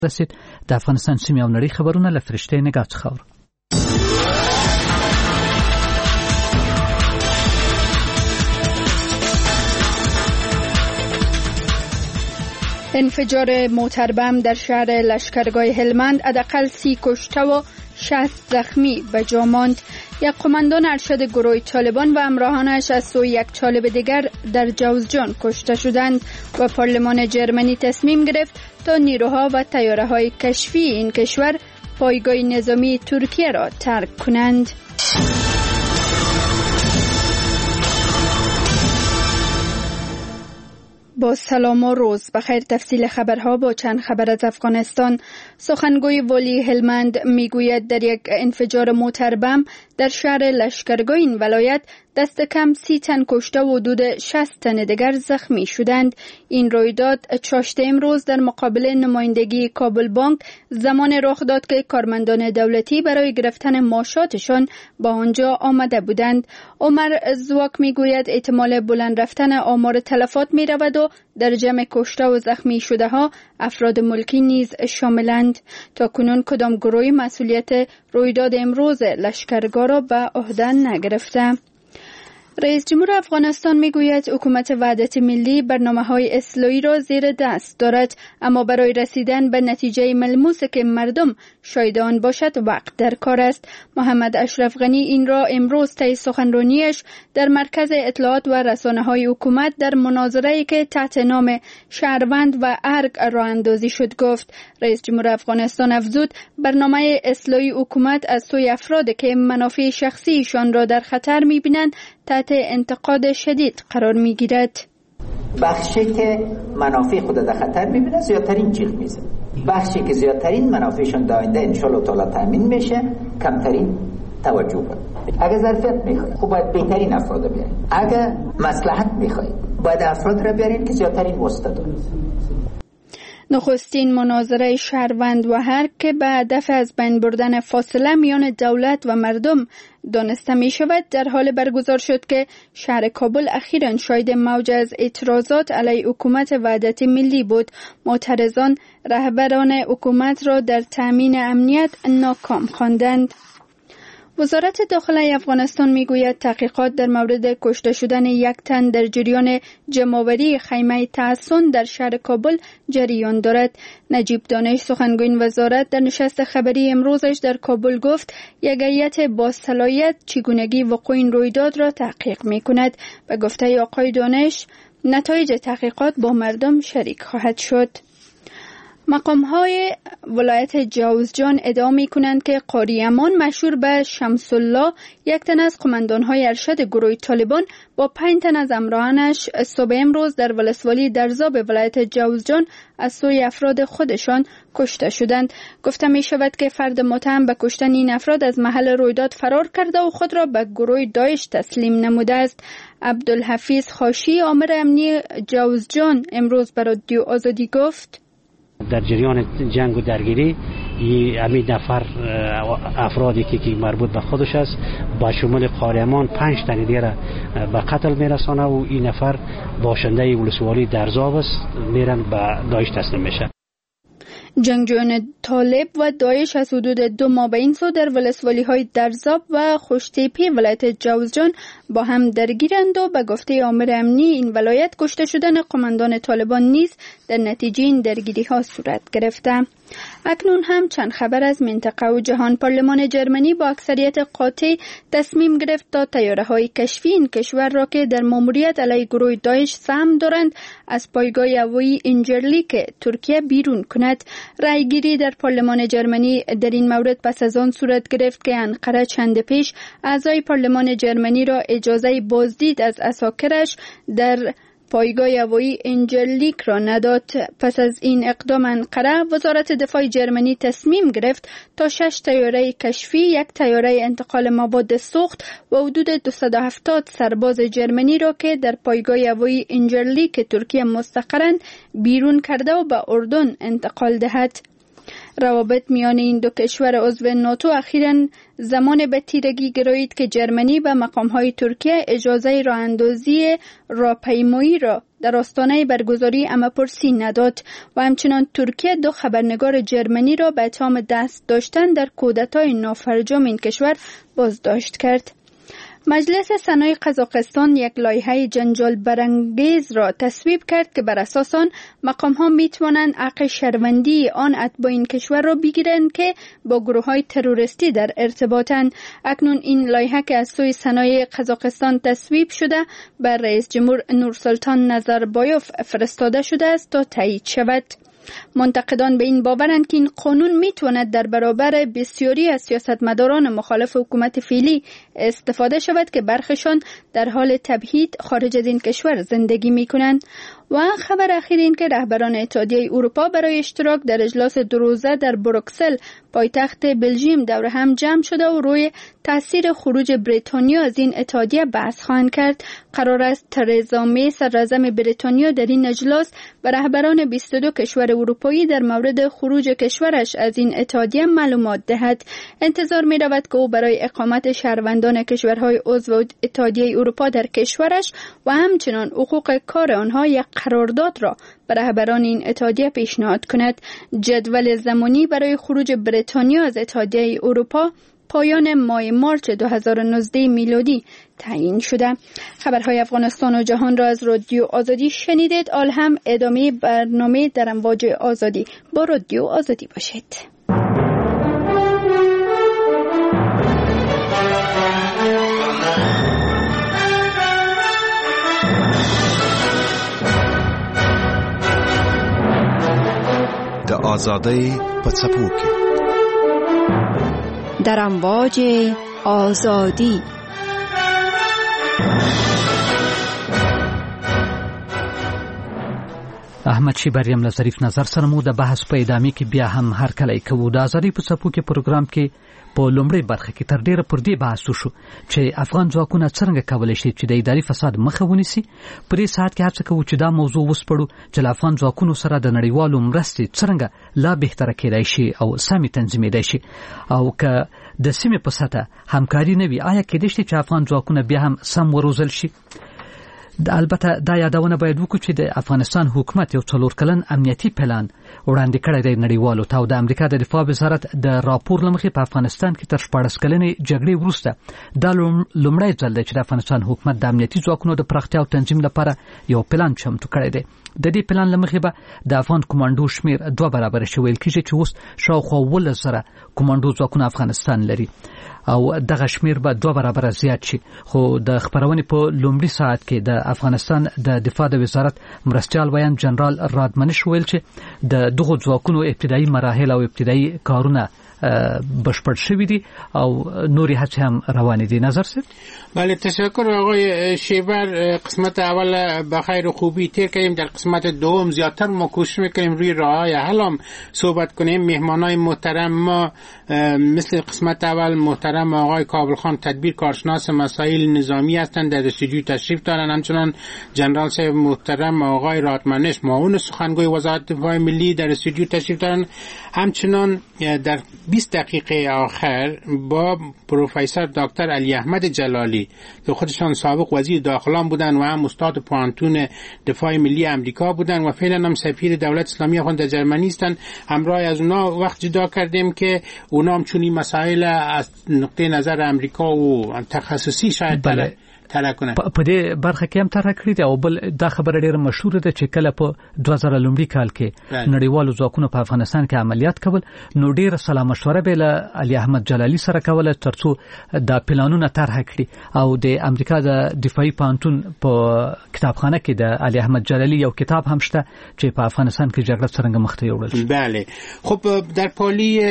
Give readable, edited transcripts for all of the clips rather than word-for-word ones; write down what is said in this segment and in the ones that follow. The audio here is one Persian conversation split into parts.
رسید. د افغانستان سیمې او نړۍ خبرونه له فرشته نگاه څخه اورو. انفجار موتر بم در شهر لشکرگاه هلمند حداقل 30 کشته و 60 زخمی به جا ماند. یک قماندان ارشد گروه طالبان و همراهانش از سوی یک طالب دیگر در جوزجان کشته شدند و پارلمان جرمنی تصمیم گرفت تا نیروها و طیاره‌های کشفی این کشور پایگاه نظامی ترکیه را ترک کنند. با سلام و روز بخیر. تفصیل خبرها با چند خبر از افغانستان. سخنگوی والی هلمند میگوید در یک انفجار موتر بم در شهر لشکرگاه این ولایت دست کم 30 تن کشته و حدود 60 تن دیگر زخمی شدند. این رویداد چاشت امروز در مقابل نمایندگی کابل بانک زمان رخ داد که کارمندان دولتی برای گرفتن معاشاتشان با آنجا آمده بودند. عمر زواک میگوید احتمال بلند رفتن آمار تلفات می رود و در جمع کشته و زخمی شده ها افراد ملکی نیز شاملند. تا کنون کدام گروهی مسئولیت رویداد امروز لشکرگاه را به عهده نگرفته. رئیس جمهور افغانستان میگوید حکومت وحدت ملی برنامه‌های اصلاحی را زیر دست دارد، اما برای رسیدن به نتیجه ملموس که مردم شاهد آن باشد وقت در کار است. محمد اشرف غنی این را امروز طی سخنرانیش در مرکز اطلاعات و رسانه‌های حکومت در مناظره‌ای که تحت نام شهروند و ارگ راه اندازی شد گفت. رئیس جمهور افغانستان افزود برنامه اصلاحی حکومت از سوی افرادی که منافع شخصیشان را در خطر می‌بینند تحت انتقاد شدید قرار می‌گیرد. بخشی که منافع خود در خطر می‌بینه زیادترین جیغ میزنه، بخشی که زیادترین منافعشون در آینده انشالله تعالی تامین میشه کمترین توجه کنه. اگه ظرفیت میخواید خب باید بهترین افراد بیارید، اگه مصلحت میخواید باید افراد را بیارید که زیادترین واسطه دارن. نخستین مناظره شهروند و هر که به هدف از بین بردن فاصله میان دولت و مردم دانسته می شود در حال برگزار شد که شهر کابل اخیراً شاهد موج از اعتراضات علیه حکومت وحدت ملی بود. معترضان رهبران حکومت را در تامین امنیت ناکام خواندند. وزارت داخله افغانستان میگوید تحقیقات در مورد کشته شدن یک تن در جریان جمع‌آوری خیمه تحصن در شهر کابل جریان دارد. نجیب دانش سخنگوی وزارت در نشست خبری امروزش در کابل گفت یک هیئت با صلاحیت چگونگی وقوع این رویداد را تحقیق میکند. به گفته آقای دانش نتایج تحقیقات با مردم شریک خواهد شد. مقام‌های ولایت جوزجان ادعا می‌کنند که قاری امان مشهور به شمس الله یک تن از قماندان‌های ارشد گروه طالبان با 5 تن از همراهانش صبح امروز در ولسوالی درزاب ولایت جوزجان از سوی افراد خودشان کشته شدند. گفته می‌شود که فرد متهم به کشتن این افراد از محل رویداد فرار کرده و خود را به گروه داعش تسلیم نموده است. عبدالحفیظ خاشی آمر امنی جوزجان امروز به رادیو آزادی گفت در جریان جنگ و درگیری همین نفر افرادی که مربوط به خودش است با شمول قاریمان 5 تن دیگر به قتل میرسانه و این نفر باشنده ولسوالی درزاب است، میرن به داعش تسلیم میشه. جنگجویان طالب و داعش از حدود 2 ماه به این سو در ولسوالی‌های درزاب و خوشتیپی ولایت جوزجان با هم درگیرند و به گفته آمر امنی این ولایت کشته شدن قماندان طالبان نیز در نتیجه این درگیری‌ها صورت گرفته. اکنون هم چند خبر از منطقه و جهان. پارلمان جرمنی با اکثریت قاطع تصمیم گرفت تا طیاره‌های کشفی این کشور را که در ماموریت علیه گروه داعش سهم دارند از پایگاه هوایی اینجرلیک ترکیه بیرون کند. رأیگیری در پارلمان جرمنی در این مورد پس از آن صورت گرفت که انقره چند پیش اعضای پارلمان جرمنی را اجازه بازدید از عساکرش در پایگاه هوایی اینجرلیک را نداد. پس از این اقدام انقره وزارت دفاع جرمنی تصمیم گرفت تا 6 طیاره کشفی، 1 طیاره انتقال مواد سوخت و حدود 270 سرباز جرمنی را که در پایگاه هوایی اینجرلیک ترکیه مستقرند بیرون کرده و به اردن انتقال دهد. روابط میان این دو کشور عضو ناتو اخیراً زمان به تیرگی گرایید که جرمنی به مقام‌های ترکیه اجازه راه اندازی راهپیمایی را در آستانه برگزاری امپرسی نداد و همچنان ترکیه 2 خبرنگار جرمنی را به اتهام دست داشتن در کودتای نافرجام این کشور بازداشت کرد. مجلس سنای قزاقستان یک لایحه جنجال برانگیز را تصویب کرد که بر اساس آن مقام‌ها می‌توانند حق شهروندی آن اتباع این کشور را بگیرند که با گروه‌های تروریستی در ارتباطند. اکنون این لایحه که از سوی سنای قزاقستان تصویب شده بر رئیس جمهور نورسلطان نظربایوف فرستاده شده است تا تایید شود. منتقدان به این باورند که این قانون میتواند در برابر بسیاری از سیاستمداران مخالف حکومت فعلی استفاده شود که برخشان در حال تبعید خارج از این کشور زندگی میکنند. و خبر اخیر این که رهبران اتحادیه اروپا برای اشتراک در اجلاس 2 روزه در بروکسل پایتخت بلژیم دور هم جمع شده و روی تاثیر خروج بریتانیا از این اتحادیه بحث خواهند کرد. قرار است ترزا می صدراعظم بریتانیا در این اجلاس و رهبران 22 کشور اروپایی در مورد خروج کشورش از این اتحادیه معلومات دهد. انتظار می رود که او برای اقامت شهروندان کشورهای عضو اتحادیه اروپا در کشورش و همچنان حقوق کار آنها یک قرارداد را به رهبران این اتحادیه پیشنهاد کند. جدول زمانی برای خروج بریتانیا از اتحادیه اروپا پایان ماه مارچ 2019 میلادی تعیین شده. خبرهای افغانستان و جهان را از رادیو آزادی شنیدید. آل هم ادامه برنامه در امواج آزادی با رادیو آزادی باشید. د آزادۍ په څپو کې در امواج آزادی. احمد شیبریم له ظریف نظر سره مو د بحث په ادامه کې بیا هم هر کله کوو. د آزادۍ په څپو کې پروګرام کې په لومړی برخه کې تر ډیره پر دې بحث وشو چې افغان ځواکونه څنګه کولای شي چې د اداري فساد مخه ونیسي. په دې ساعت کې هڅه کوو چې دا موضوع وسپړو چې د افغان ځواکونو سره د نړیوالو مرستې څنګه لا بهتره کېدای شي او سمې تنظیمېدای شي او که د سیمې په سطحه همکاري نه وي آیا کېدای شي چې افغان ځواکونه بیا هم سم وروزل شي. البته دا یادونه باید وکړو چې د افغانستان حکومت یو 4 کلن امنیتي پلان وړاندې کړی دی نړیوالو ته او د امریکا د دفاع وزارت د راپور لمخې په افغانستان کې تر 14 کلنې جګړې وروسته دا لومړی ځل دی چې د افغانستان حکومت د امنیتي ځواکونو د پراختیا او تنظیم لپاره یو پلان چمتو کړی دی. د دې پلان لمخې به د افغان کمانډو شمیر 2 برابر شي. ویل کېږي چې اوس شاوخوا 1,000 کمانډو ځواکونه افغانستان لري او دغه شمیر به 2 برابر زیات شي. خو د خبرونې په لومړي ساعت کې د افغانستان د دفاع د وزارت مرستیال ویان جنرال رادمنش ویل چې د دغه ځواکونو ابتدایي مراحل او ابتدایي کارونه بشپړ شوی دي او نوري هڅې هم روانې دي. نظر سر؟ بله تشکر آقای شیبر. قسمت اول بخیر و خوبی تیر کردیم. در قسمت دوم زیادتر ما کوشش میکنیم روی راه‌های حل هم صحبت کنیم. مهمانای محترم ما مثل قسمت اول محترم آقای کابل خان تدبیر کارشناس مسائل نظامی هستند در استودیو تشریف دارند. همچنان جنرال صاحب محترم آقای رادمنش معاون سخنگوی وزارت دفاع ملی در استودیو تشریف دارند. همچنان در 20 دقیقه آخر با پروفسور دکتر علی احمد جلالی که خودشان سابق وزیر داخلان بودن و هم استاد پوانتون دفاع ملی امریکا بودن و فعلا هم سفیر دولت اسلامی افغان در جرمنی هستند. همراه از اونا وقت جدا کردیم که اونا هم چون این مسائل از نقطه نظر امریکا و تخصصی شاید طرح کنه. په دې برخه کې هم طرح کړی دی او بل دا خبره ډیره مشهوره ده چې کله په 2000 لومړي کال کې نړیوالو ځواکونو په افغانستان کې عملیات کول نو ډیره سلا مشوره به له علي احمد جلالي سره کوله ترڅو دا پلانونه طرح کړي او د امریکا د دفاعي پانتون په کتابخانه کې د علي احمد جلالي یو کتاب هم شته چې په افغانستان کې جګړه څنګه مخ ته یوړل شي. بله خب در پالی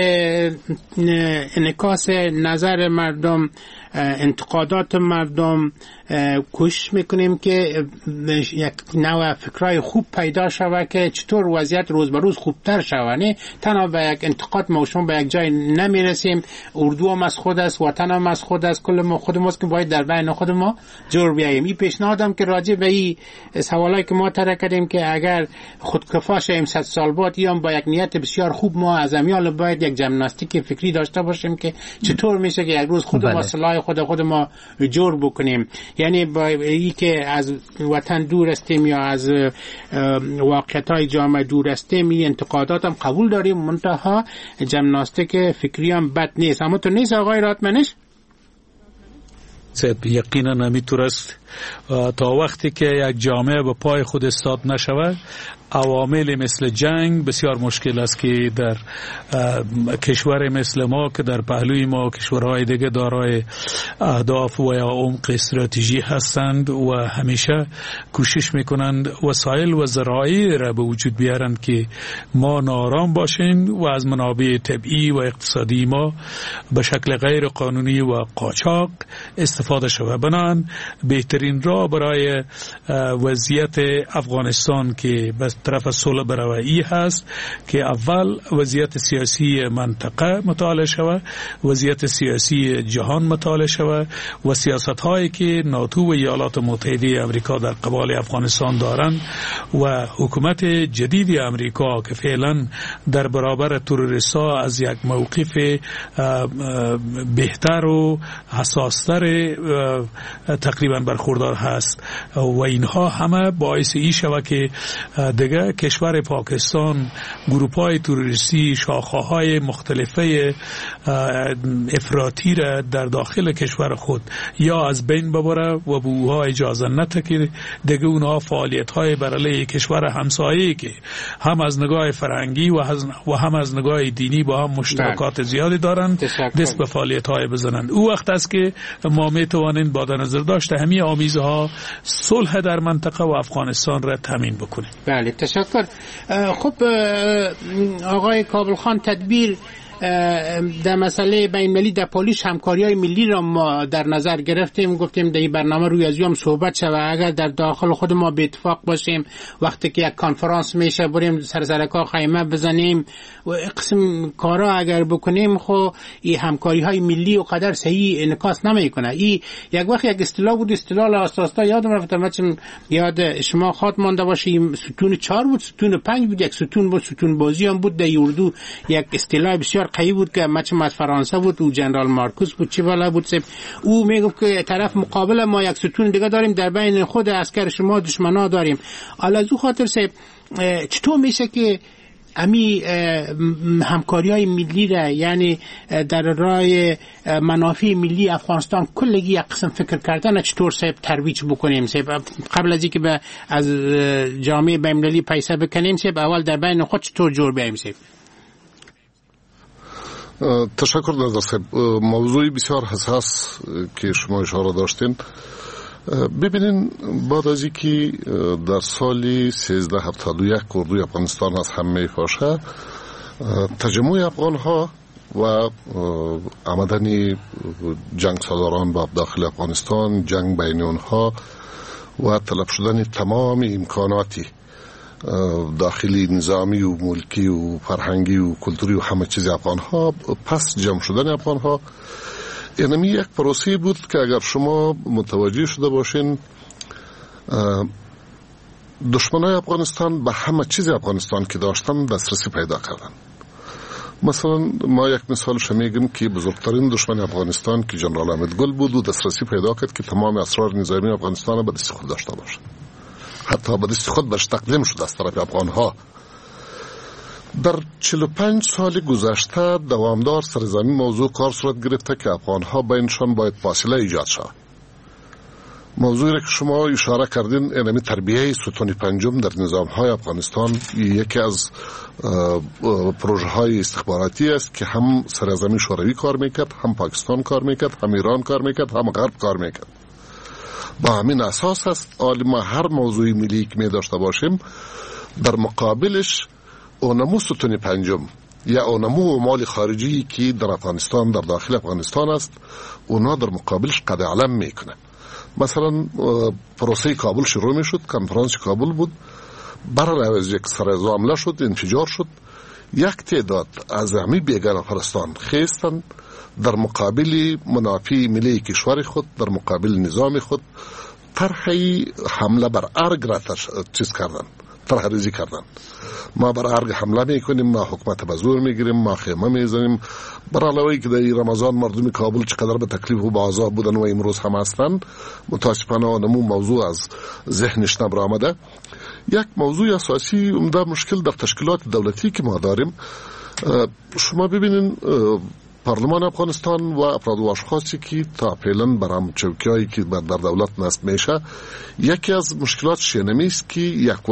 انعکاس نظر مردم انتقادات مردم کوشش میکنیم که یک نوع فکرای خوب پیدا شود که چطور وضعیت روز به روز خوبتر شود. نه تنها به یک انتقاد ما شما به یک جای نمیرسیم. اردو هم از خود است، وطن هم از خود است، کل ما خود ماست که باید در بین خود ما جور بیاییم. این پیشنهادم که راجع به این سوالایی که ما طرح کردیم که اگر خودکفا شیم 100 سال بعد یا با یک نیت بسیار خوب ما از امیال باید یک ژیمناستیک فکری داشته باشیم که چطور میشه که یک روز خود ما اصلاح خود ما جور بکنیم. بکنیم، یعنی با ای که از وطن دور هستیم یا از واقعیت‌های جامعه دور هستیم، این انتقادات هم قبول داریم، منتها ژیمناستیک فکری هم بد نیست. اما تو نیست آقای راتمنش؟ یقینا نمیتور است. تا وقتی که یک جامعه به پای خود استاد نشود، عوامل مثل جنگ بسیار مشکل است که در کشور مثل ما که در پهلوی ما کشورهای دیگه دارای اهداف و یا عمق استراتژی هستند و همیشه کوشش میکنند وسایل و ذرایع را به وجود بیارند که ما ناآرام باشیم و از منابع طبیعی و اقتصادی ما به شکل غیر قانونی و قاچاق استفاده شود. بنابراین بهترین راه برای وضعیت افغانستان که به طرف صلح بروایی هست که اول وضعیت سیاسی منطقه مطالعه شود، وضعیت سیاسی جهان مطالعه شود و سیاست هایی که ناتو و ایالات متحده امریکا در قبال افغانستان دارند و حکومت جدید امریکا که فعلا در برابر تروریست‌ها از یک موقف بهتر و حساستر تقریبا برخوردار هست و اینها همه باعث این شود که دیگه کشور پاکستان گروه‌های تروریستی شاخه‌های مختلفه افراطی را در داخل کشور خود یا از بین ببره و به اونها اجازه نده که دیگه اونها فعالیت‌های بر علیه کشور همسایه‌ای که هم از نگاه فرهنگی و هم از نگاه دینی با هم مشترکات زیادی دارند دست به فعالیت‌های بزنند. او وقت است که ما میتوانیم با در نظر داشته همه آمیزها صلح در منطقه و افغانستان را تامین بکنیم. بله تشکر. خب آقای کابل خان، تدبیر در مسئله بین‌المللی در پالیش همکاری‌های ملی را ما در نظر گرفتیم، گفتیم در این برنامه روی از هم صحبت شود. اگر در داخل خود ما به اتفاق باشیم وقتی که یک کنفرانس میشه بریم سرسرکا خیمه بزنیم و قسم کارا اگر بکنیم، خب این همکاری‌های ملی و قدر صحیح انعکاس نمیکنه. این یک وقت یک اصطلاح بود، اصطلاح اساسا یادم رفت، مثلا یاد شما خاط مانده باشه، ستون 4 بود، ستون 5 بود، یک ستون بود، ستون بازی هم بود. در اردو یک اصطلاح بسیار قوی بود که مچم از فرانسه بود و جنرال مارکوس بود چی والا بود، او میگفت که طرف مقابل ما یک ستون دیگه داریم، در بین خود عسکر شما دشمنا داریم. حالا زو خاطر چطور میشه که امی همکاری‌های ملی را، یعنی در راه منافع ملی افغانستان کلگی یک قسم فکر کردن چطور ترویج بکنیم؟ قبل از اینکه از جامعه بین‌المللی پیسه بکنیم اول در بین خود چطور جور بیاییم؟ تشکر دکتر صاحب. موضوعی بسیار حساس که شما اشاره داشتین. ببینین بعد از اینکه در سال 1371 اردوی افغانستان از هم میپاشه، تجمع افغان ها و آمدن جنگ سالاران به داخل افغانستان، جنگ بین اونها و طلب شدن تمام امکاناتی داخلی نظامی و ملکی و فرهنگی و کلتوری و همه چیز افغان ها، پس جمع شدن افغان ها، اینمی یک پروسه بود که اگر شما متوجه شده باشین دشمنای افغانستان به همه چیز افغانستان که داشتن دسترسی پیدا کردن. مثلا ما یک مثالش میگم که بزرگترین دشمن افغانستان که جنرال احمد گل بود و دسترسی پیدا کرد که تمام اسرار نظامی افغانستان را به دست خود داشته باشه، حتی به دست خود برش تقدیم شد از طرف افغان ها. در 45 سال گذشته دوامدار سر زمین موضوع کار صورت گرفته که افغان ها بینشان باید فاصله ایجاد شود. موضوعی را که شما اشاره کردین، اینمی تربیه ستون پنجم در نظام های افغانستان یکی از پروژه های استخباراتی است که هم سر زمین شوروی کار میکرد، هم پاکستان کار میکرد، هم ایران کار میکرد، هم غرب کار میکرد. با همین اساس است ما هر موضوعی ملی که می داشته باشیم در مقابلش اونمو ستون پنجم یا اونمو مال خارجی که در افغانستان، در داخل افغانستان است، اونا در مقابلش قد علم میکنه. مثلا پروسه کابل شروع می شد، کنفرانس کابل بود، برای از یک سرزامله شد، انفجار شد، یک تعداد از همی بیگان افغانستان خیستند در مقابل منافع ملی کشور خود، در مقابل نظام خود طرحی حمله بر ارگ را چیز کردن، طرحریزی کردند. ما بر ارگ حمله میکنیم، ما حکومت به زور میگیریم، ما خیمه میزنیم. بر علاوه که در رمضان مردم کابل چقدر به تکلیف و به عذاب بودن و امروز هم هستند، متاسفانه نمو موضوع از ذهنش نبر آمده. یک موضوع اساسی عمده مشکل در تشکیلات دولتی که ما داریم، شما ببینین پارلمان افغانستان و افراد و اشخاصی که تا فعلا برام چوکیایی که در دولت نصب میشه، یکی از مشکلات شینمی است که یک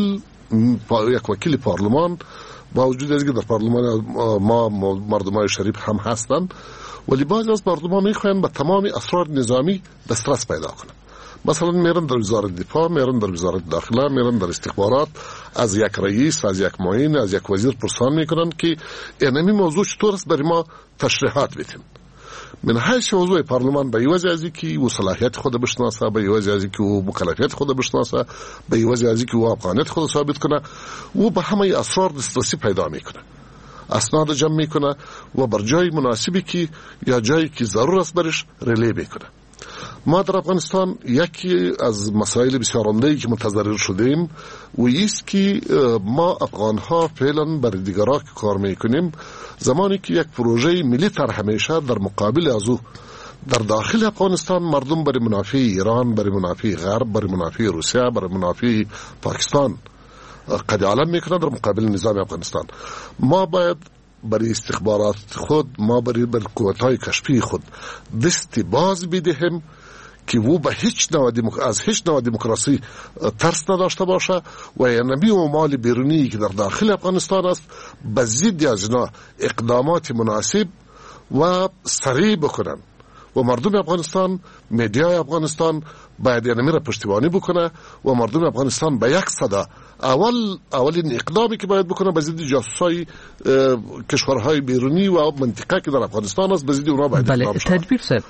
وکیل پارلمان با وجود از که در پارلمان ما مردمان شریف هم هستند، ولی بعضی از مردمان میخواین به تمام اسرار نظامی دسترس پیدا کنند. مثلا میرن در وزارت دفاع، میرن در وزارت داخله، میرن در استخبارات، از یک رئیس، از یک معین، از یک وزیر پرسان میکنن که اینمی موضوع چطور است برای ما تشریحات بدین. من حیث موضوع پارلمان به یوازی ازی که او صلاحیت خود بشناسه، به یوازی ازی که او مکلفیت خود بشناسه، به یوازی ازی که او افغانیت خود ثابت کنه، او به همه اسرار دسترسی پیدا میکنه، اسناد جمع میکنه و بر جای مناسبی که یا جایی که ضرور است برش ریلی میکنه. ما در افغانستان یکی از مسائل بسیار عمده‌ای که متضرر شدیم و ایست که ما افغان ها فعلا برای دیگرها که کار میکنیم، زمانی که یک پروژه ملی طرح میشه در مقابل از او در داخل افغانستان مردم برای منافع ایران، برای منافع غرب، برای منافع روسیه، برای منافع پاکستان قد عالم میکنه در مقابل نظام افغانستان، ما باید برای استخبارات خود، ما برای قوت‌های کشفی خود دستی باز بدهیم که او به از هیچ نوع دموکراسی ترس نداشته باشه و اینمی و مال بیرونی که در داخل افغانستان است به ضد از اینا اقدامات مناسب و سریع بکنن و مردم افغانستان، میدیای افغانستان باید اینمی را پشتیبانی بکنه و مردم افغانستان به یک صدا اولین اقدامی که باید بکنه به ضد جاسوسای کشورهای بیرونی و منطقه که در افغانستان است به ضد اونا باید اقدام شود. تدبیر صاحب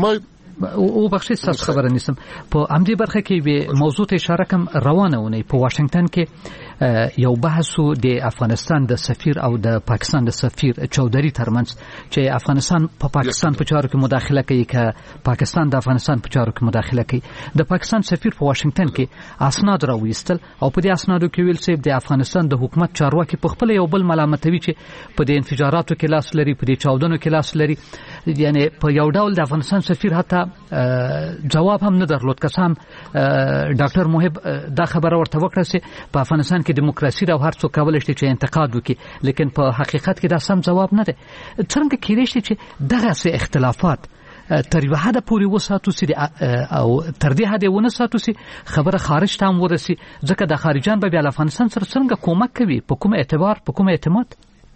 او بخشی ساس خبر نیستم په امدی برخه کې به موضوع ته اشاره کوم. روانه ونی په واشنگټن کې یو بحثو د افغانستان د سفیر او د پاکستان د سفیر چودري ترمنځ چې افغانستان په پاکستان په چارو کې مداخله کوي که پاکستان د افغانستان په چارو کې مداخله کوي. د پاکستان سفیر په واشنگټن کې اسناد راوېستل او په دې اسنادو کې ویل چې د افغانستان د حکومت چارواکي په خپل یو بل ملامتوي چې په دې انفجاراتو کې لاس لري، په دې چاودنو کې لاس لري. یعنی په یو ډول د افغانستان سفیر حتی جواب هم نه درلود. قسم ډاکټر محب دا خبره ورته وکړه چې په افغانستان کې دیموکراسي او هر څوک کولای شي چې انتقاد وکړي، لیکن په حقیقت کې دا سم جواب نه دی. څنګه کېدای شي چې دغه اختلافات تر یوه حده پورې وساتو سي او تر دې حده ونه ساتو سي خبره خارج ته هم ورسي، ځکه د خارجان به بیا افغانستان سره څنګه کومک کوي، په کوم اعتبار، په کوم اعتماد؟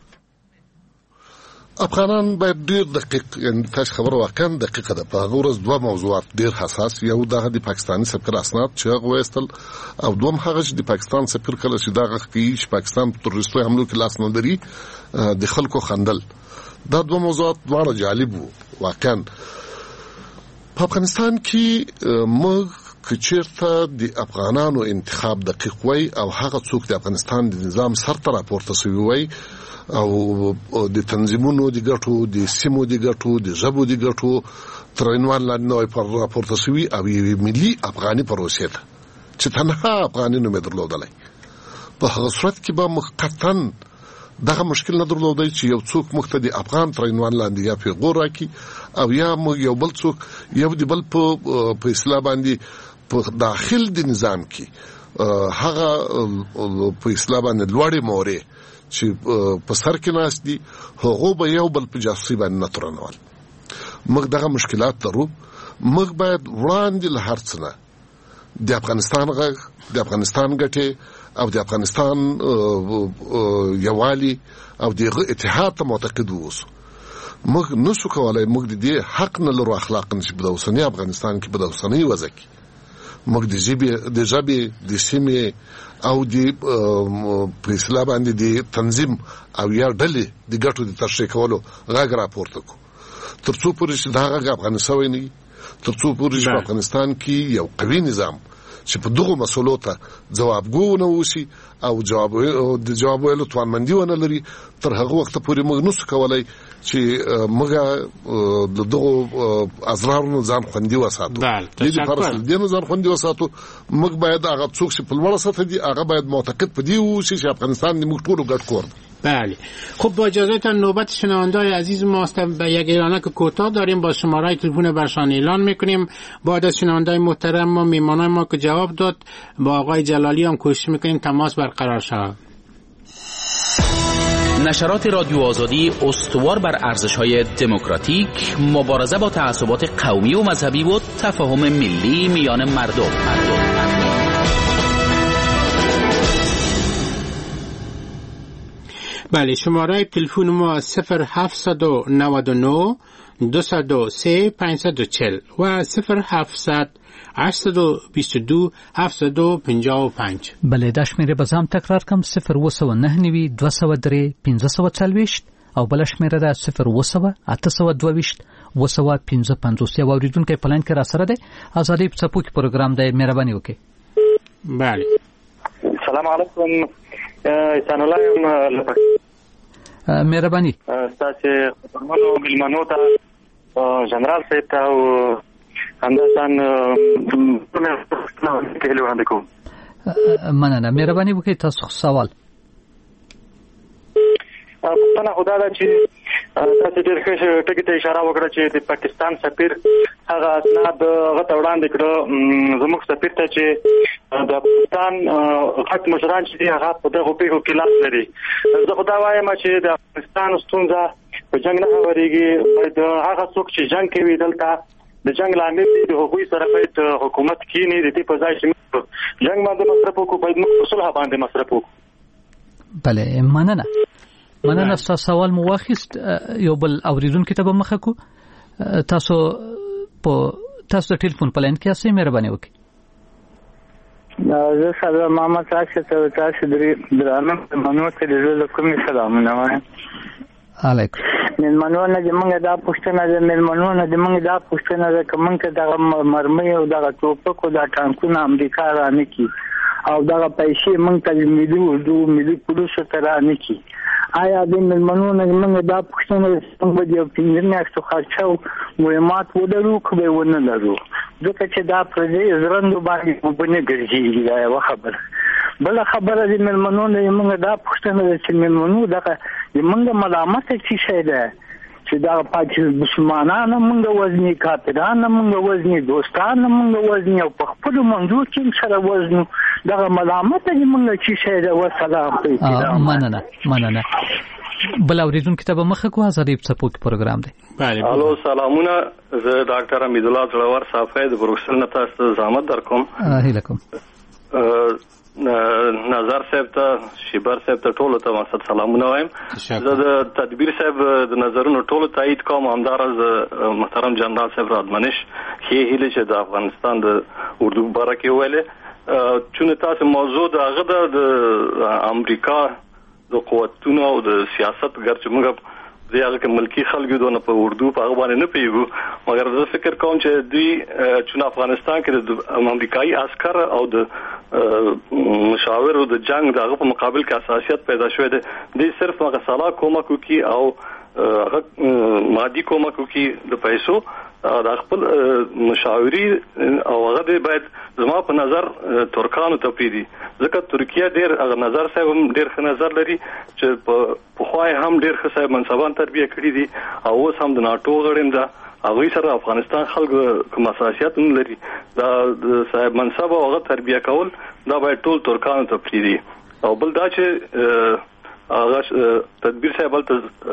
افغانان باید ډیر دقیق، یعنی تاسو خبره واقعا دقیقه ده. په هغه ورځ دوه موضوعات ډیر حساس، یو دغه د پاکستاني سفیر اسناد چې هغه وایستل، او دوم هغه چې د پاکستان سفیر کله چې دغه کوي چې پاکستان په تروریستي حملو کې لاس نه لري د خلکو خندل. دا دوه موضوعات دواړه جالب وو. واقعا په افغانستان کې موږ که چیرته د افغانانو انتخاب دقیق وای او هغه څوک د افغانستان د نظام سرته راپورته شوی وای او د تنظیمونو د ګټو، د سیمو د ګټو، د ژبو د ګټو تر عنوان لاندې نوی راپورته شوی او یوې ملي افغاني پروسې ته چې تنها افغاني نوم یې درلودلی، په هغه صورت کې به موږ قطعا دغه مشکل نه درلودی چې یو څوک موږ ته د افغان تر عنوان لاندې یا پیغور راکړي او یا موږ یو بل څوک یو د بل په اصطلاح باندې په داخل د نظام کې هغه په اصطلاح باندې لوړې مورې چې په سر کې ناست دي هغه به یو بل په جاسوسي باندې نه تورنول. موږ دغه مشکلات لرو. موږ باید وړاندې له هر څه نه د افغانستان غږ، د افغانستان ګټې او د افغانستان یووالي او دغه اتحاد ته معتقد اوسو. موږ نشو کولای، موږ د دې حق نه لرو اخلاقاً چې په اوسني افغانستان کې په اوسنۍ وضع کې موږ د ژبې د سیمې او د په اصطلاح باندې د تنظیم او یا ډلې د ګټو د تشریح کولو غږ راپورته کړو. تر څو پورې چې دا غږ افغان شوی نه وي، تر څو پورې چې په افغانستان کې یو قوي نظام چې په دغه مسولو ته ځوابګو نه وسی او د جواب ویلو توانمندي ونه لري تر هغه وخت پورې موږ نو څه کولای چې موږ دغه ازرارونو ځان خوندي وساتو. د دې لپاره چې ځان خوندي وساتو موږ باید هغه څوک چې په لوړه سطح دي هغه باید معتقد په دې وي چې افغانستان د موږ ټولو ګډ کور دی. بله خب با اجازهتان نوبت شنونده‌های عزیز ماست. به یک اعلانک کوتاه داریم با شماره تلفن برشان اعلان میکنیم. بعد از شنونده‌های محترم ما میهمانای ما که جواب داد با آقای جلالی هم کوشش میکنیم تماس برقرار شود. نشرات رادیو آزادی استوار بر ارزش‌های دموکراتیک، مبارزه با تعصبات قومی و مذهبی و تفاهم ملی میان مردم. بله شماره تلفن ما 0799 203 540 و 0700 822 755. بله دا شمیره بازم تکرار کم 029 203 540 او بل شمیره دا 0 822 255. اوریدونکو په لاین کې را سره ده آزادی په څپو کې پروګرام دی. مهرباني وکړئ. بله سلام علیکم احسان الله مهرباني تاسو فرمانو ملمنو ته جنرال صاحب ته او همداسان کېلو وړاندې کوم. مننه. مهرباني وکړئ تاسو سوال. پښتنه خدا دا چې تاسو ډېر ښه ټکي ته اشاره وکړه چې د پاکستان سفیر هغه اسناد هغه وړاندې کړو زموږ سفیر ته چې د پاکستان حق مشران چې هغه په دغه پیښو کې لاس لري. زه خدا وایم چې د افغانستان ستونزه په جنگ نه وريږي. د هغه څوک چې جنگ کوي دلته د جنگ لامل دي د حقوقي سره باید حکومت کینی د دې په ځای چې جنگ باندې مصرف وکړو باید موږ صلح باندې مصرف وکړو. بله مننه. مننه. تاسو سوال مو واخیست. یو بل اوریدونکو ته به مخه کو. تاسو د ټلیفون په لاین کې اسې مهرباني وکړئ. زه سره محمد تاسو درانه منو ته د کومې سلامونه وایم. علیکم. ملمنو نه د موږ دا پوښتنه ده چې موږ ته دغه مرمۍ او دغه ټوپک او دا ټانکونه امریکا رانه کی او دغه پیسې موږ ته ملي پولیسو ته رانه کی. آیا د ملمنو نه موږ دا پوښتنه څنګه د پنځه میاشتو خرچه او مهمات ولرو کوي ونه لرو ځکه چې دا پرې زرندو باندې وبنه ګرځي. دا یو خبره. بل خبره د ملمنو نه موږ دا پوښتنه چې ملمنو دغه موږ ملامت چې شي ده چې دا پاتې مسلمانانو موږ وزني کافرانو موږ وزني دوستانو موږ وزني او په خپل منځو کې سره وزنو دغه ملامت موږ چې شي ده. والسلام علیکم. مننه. بل اوریدونکو ته به مخه کو. آزادی په څپو کې پروګرام دی. بله الو سلامونه. زه ډاکټر حمید الله زړور صافی د بروکسل نه تاسو زحمت درکوم. هیله کوم. نظر صاحب ته شیبر صاحب ته ټولو ته مقصد سلامونه وایم. زه د تدبیر صاحب د نظرونو ټولو تایید کوم. همدارز محترم جنرال صاحب رادمنش هیله چې د افغانستان د اردو باره کې ویلې چون تاسو موضوع د هغه د امریکا د قوتونو او د سیاست ګرځ موږ زیاده کې ملکی خلګو دونه په اردو په هغه باندې نه پیګو مګر زه فکر کوم چې دوی چون افغانستان کې د امریکایي عسكر او د مشاور او د جنگ دغه په مقابل کې اساسیت پیدا شوې ده. دوی صرف هغه سلا کومک کوي او هغه مادي کومک کوي د پیسو د خپل مشاوري او هغه باید زما په نظر ترکانو ته پیدي ځکه ترکیه ډیر هغه نظر صاحب ډیر ښه نظر لري چې په خوای هم ډیر ښه صاحب منصبان تربیه کړی دي او اوس هم د ناتو غړیم ده هغه سره افغانستان خلکو کوم اساسیت نه لري دا صاحب منصب او هغه تربیه کول دا باید ټول ترکانو ته پیدي او بل دا چې هغه تدبیر صاحب ته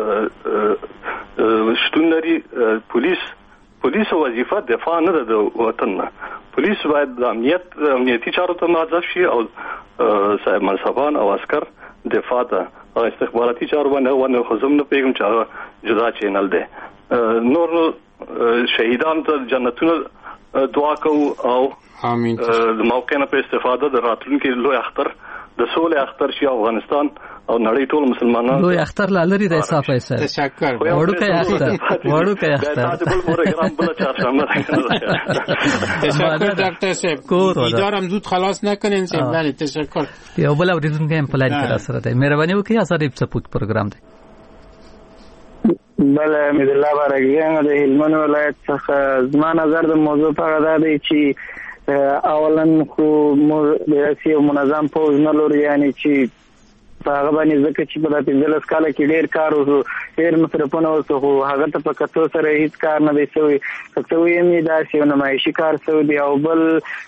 شتون لري پولیس وظیفه دفاع نه ده د وطن نه. پولیس باید د امنیتي چارو ته موظف شي او صاحب منصبان او عسكر دفاع ته او استخباراتي چارو باندې خصم نه پیغام چې هغه جدا چینل ده. نور شهیدان ته جنتونه دعا کوو او امين. د موقع نه په استفاده د راتلونکو لوی اختر د سولې اختر شي افغانستان او نړۍ ټول مسلمانان لوی اختر لري د حساب پیسې تشکر وړوکی اختر تاسو بل پروګرام بل چهارشنبه تشکر ډاکټر صاحب اداره هم زود خلاص نکنین صاحب بله تشکر یو بل اوریدونکو هم په لاین کې راسره دی مهرباني وکړئ آزادۍ په سپوږ پروګرام دی بله امید الله بارګیان د هلمند ولایت څخه زما نظر د موضوع په اړه دی چې اولا خو د سیاسي منظم پوز نه لري یعنی چې هغه باندې ځکه چې په 15 کال کې ډېر کار وشو ډېر مصرفونه وشو خو هغه ته په کتو سره هیڅ کار نه دی شوی څه وایي مې دا چې نمایشي کار شوی دی او بل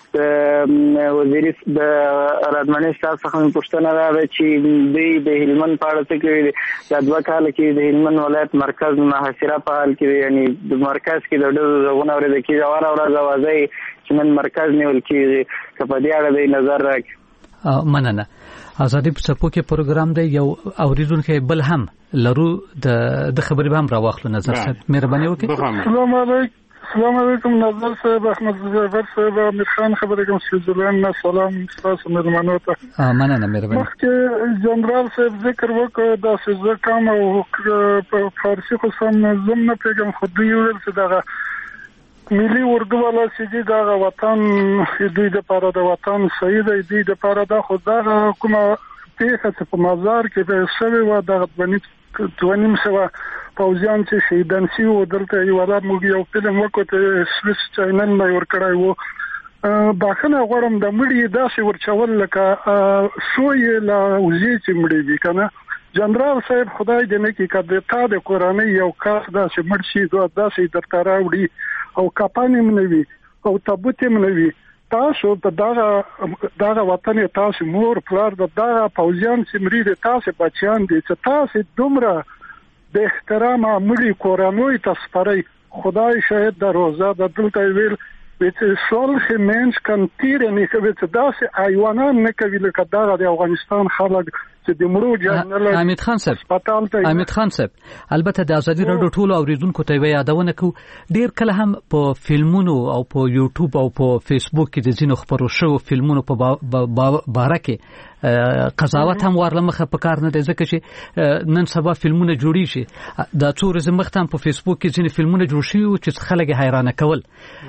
وزیر د رادمنې څخه پوښتنه راغله چې د هلمند په اړه څه کوي د 2 کال کې د هلمند ولایت مرکز محاصره په حال کې یعنی د مرکز کې د ډېرو ځایونو ورته کې ورځ اوازې چې من مرکز نیول کېږي په دې اړه د نظر راکړي مننه آزادۍ په څپو کې پروګرام دی یو اوریدونکو بل هم لرو د خبرې به هم راوخلو نظر صاحب مهرباني وکړئ السلام علیکم نظر صاحب احمد زفر صاحب امیر خان خبرې کوم سویزرلند سلام تاسو مېلمنو ته مننه مهرباني مخکې جنرال صاحب ذکر وکړ دا څه کم او په فارسی خو سم زم نه پیګم خو دوی ویل چې دا ملي اردو والا چې دا وطن دوی د پاره د وطن شهید دی د پاره د خدا کومه پیښه په مزار کې به شوی و د غونیم سوا پوزیان چې شهیدان شي او دلته یو ولا موږ یو فلم وکړ سویس چینل نه ور کړای وو باخنه غوړم د مړی داسې ورچول لکه شوې لا وزې چې مړی وی کنه جنرال صاحب خدای دې نه کې کده تا د قرآنی یو کار داسې مرشي داسې درته راوړي او کپانې منوي او تابوت منوي تاسو په دغه وطن تاسو مور پلار دغه پوزیان سمري تاسو بچیان دي چې تاسو دومره د احترام عملي قرآنوي تاسپري خدای شاهد د روزه د دلته ویل چې solche Mensch kann Tiere nicht چې داسې حیوانان نه کوي لکه دغه د افغانستان خلک چې د مړو جنرال حمید خان صاحب البته د ازادي راډیو ټولو اوریدونکو ته یادونه کو ډیر کله هم په فلمونو او په یوټیوب او په فیسبوک کې د ځینو خبرو شو فلمونو په باره کې قضاوت هم ورلمخه په کار نه دی ځکه چې نن سبا فلمونه جوړی شي د ټوریزم مختم په فیسبوک کې ځینې فلمونه جوړ شي او چې خلک حیرانه کول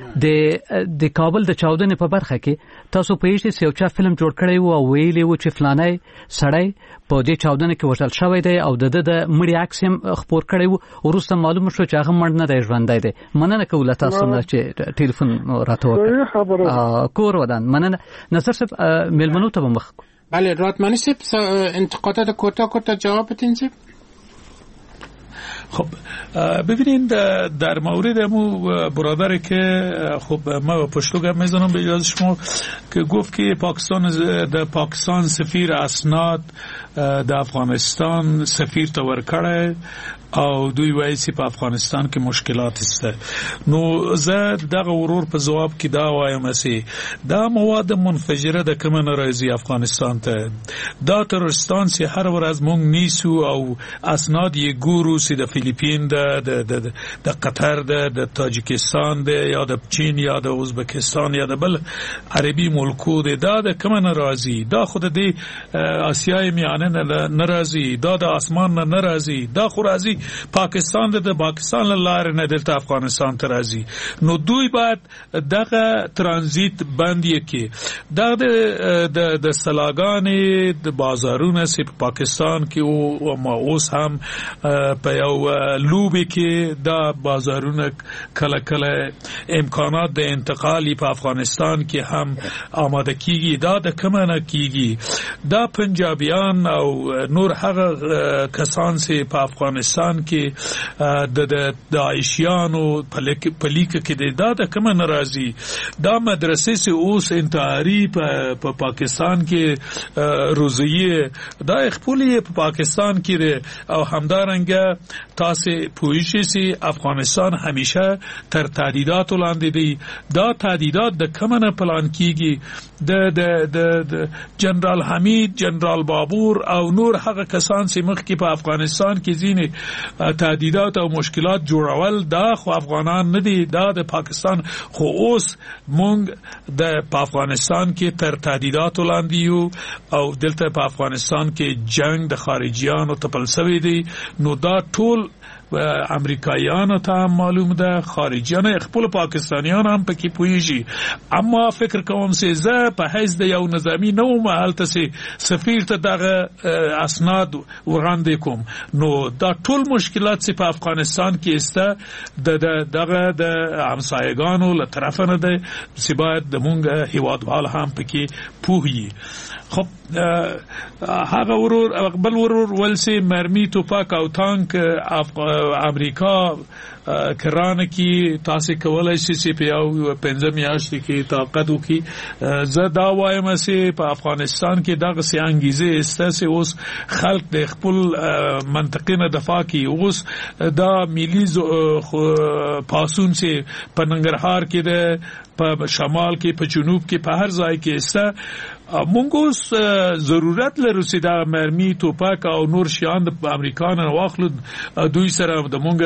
د کابل د چاودنې په برخه کې تاسو په هیڅ یو چا فلم جوړ کړی وو او ویلی وو چې فلانه سړی په دې چاودنې کې وژل شوی دی او د مړي عکس هم خپور کړی وو وروسته معلوم شو چې هغه مړ نه دی ژوندی دی مننه کوله تاسو نه چې ټلیفون راته وکړ کور ودان مننه نصر صاحب ملمنو ته مخ بله رادمنی صاحب انتقادات کوتاه جواب بدین صاحب خب ببینید در مورد مو برادر که خب ما پشتو گپ میزنم به اجازه شما که گفت که پاکستان سفیر اسناد د افغانستان سفیر تور کړه او دوی وایي چې په افغانستان کې مشکلات است نو زه دغه ورور په جواب کې دا وایم چې دا مواد منفجره د کوم ناراضي افغانستان ته دا ترورستان چې هر ورځ مونږ نیسو او اسناد یې ګورو چې د فلیپین د قطر د تاجیکستان یا د چین یا د ازبکستان یا د بل عربي ملکو دا د کوم ناراضي دا خود د آسیای میانه ناراضي دا د اسمان ناراضي دا خو راضي پاکستان د پاکستان لاره نه دلته افغانستان ته راځي نو دوی باید دغه ترانزیت باندې کې د سلاګانې د بازارونو سي په پاکستان کې او ما اوس هم په یو لوبي کې دا بازارونه کله کله امکانات د انتقالی په افغانستان کې هم آماده کیږي دا د کمنه کیږي دا پنجابیان او نور هغه کسان سي په افغانستان کې د داعشیانو په لیک کې د کوم ناراضي دا مدرسې سي اوس انتحاري په پاکستان کې روزيه دا خپلې په پاکستان کې او همدارنګه تاسو پوهیږئ چې افغانستان همیشه تر تهدیداتو لاندې دی. دا تهدیدات د کومه نه پلان کیږي؟ د جنرال حمید، جنرال بابور او نور هغه کسان چې مخکې په افغانستان کې ځینې تهدیدات او مشکلات جوړول، دا خو افغانان نه دي، دا د پاکستان. خو اوس مونږ په افغانستان کې تر تهدیداتو لاندې یو او دلته په افغانستان کې جنگ د خارجيانو تپل شوی دی. نو دا ټول امریکایانو ته معلوم ده، خارجيان خپل پاکستانیان هم پکې پوهیږي. اما فکر کوم چې زه په حیث د یو نظامی نو مهالته سي سفیر ته دغه اسناد وړاندې کوم. نو دا ټول مشکلات چې په افغانستان کې استه دغه د همسایگانو له طرفه نه ده چې باید د مونږ هیوادوال هم پکې پوهیږي. خب هغه ورور بل ورور ولسي مرمي توپک او تانک امریکا کرانه کی تاسو کولای شئ چې په یو 15 میاشتې کې طاقت وکړي. زه دا وایم چې په افغانستان کې دغه سي انګیزه استاسه اوس خلک د خپل منطقې نه دفاع کوي. اوس دا ملي پاسون چې په ننګرهار کې ده، په شمال کې، په جنوب کې، په هر ځای کې استه. مونږ اوس ضرورت لرو چې دا مرمي توپک او نور شیان د امریکایانو واخلو، دوی سره د مونږ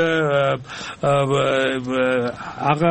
هغه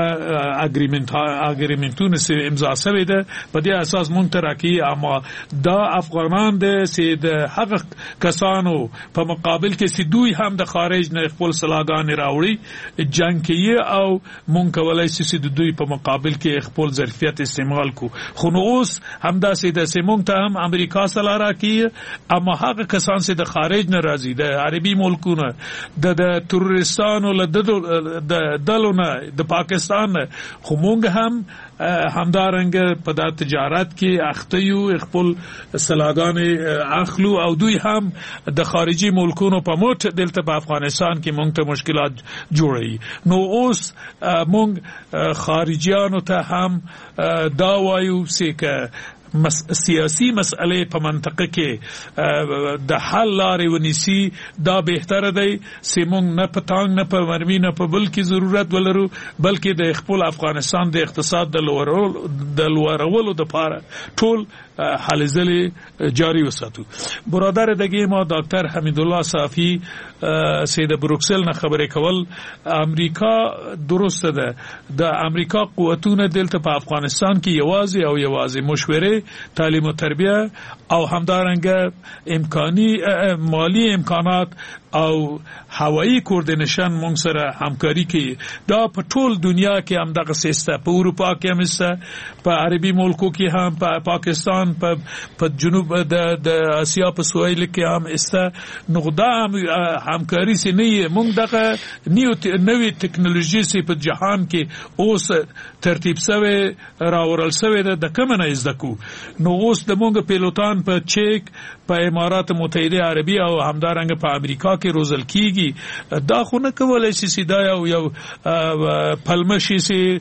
اګریمنټونه چې امضا شوی ده په دې اساس مونږ ته راکړي. اما دا افغانان د چې د هغه کسانو په مقابل کې چې دوی هم د خارج نه خپل سلاګان راوړي جنگ کوي او مونږ کولای شو چې د دوی په مقابل کې خپل ظرفیت استعمال کو. خو نو اوس هم دا چې د سیمونږ ته هم امریکا سره راکړي، اما هغه کسان چې د خارج نه راځي د عربي ملکونو د تروریستانو له دلونه د پاکستان، خو مونږ هم همدارنګ په د تجارت کې اخته یو، خپل سلاګان اخلو او دوی هم د خارجي ملکونو په موټ دلته په افغانستان کې مونږ ته مشکلات جوړي. نو اوس مونږ خارجيانو ته هم دا وایو چې سیاسی مسئله په منطقه کې د حل لارې ونیسي. دا بهتره دی چې مونږ نه په تانګ نه په مرمي نه په بل کې ضرورت ولرو، بلکې د خپل افغانستان د اقتصاد د لوړولو لپاره ټول حل ځلې جاری وساتو. برادر دغه ما ډاکټر حمید الله صافی سید بروکسل نه خبرې کول. امریکا درسته ده، د امریکا قوتونه دلته په افغانستان کې یوازې مشوره، تعلیم و تربیه او همدارنګه مالی امکانات او هوایی کوردینیشن مونږ سره همکاري کوي. دا په ټول دنیا کې هم دغه سیسته، په اروپا کې هم سیسته، په عربي ملکو کې هم، په پاکستان، په جنوب د اسیا په سویل کې هم سیسته. نقدا همکاري سي نه مونږ دغه نوې ټکنالوژي سي په جهان کې اوس ترتیب شوی راورل شوی د کومه نه زده کو. نو اوس د مونږ پیلوټان په چیک، په امارات متحده عربي او همدارنګ په امریکا کې روزل کیږي. دا خو نه کولای شي سیدا یو پلمشي سي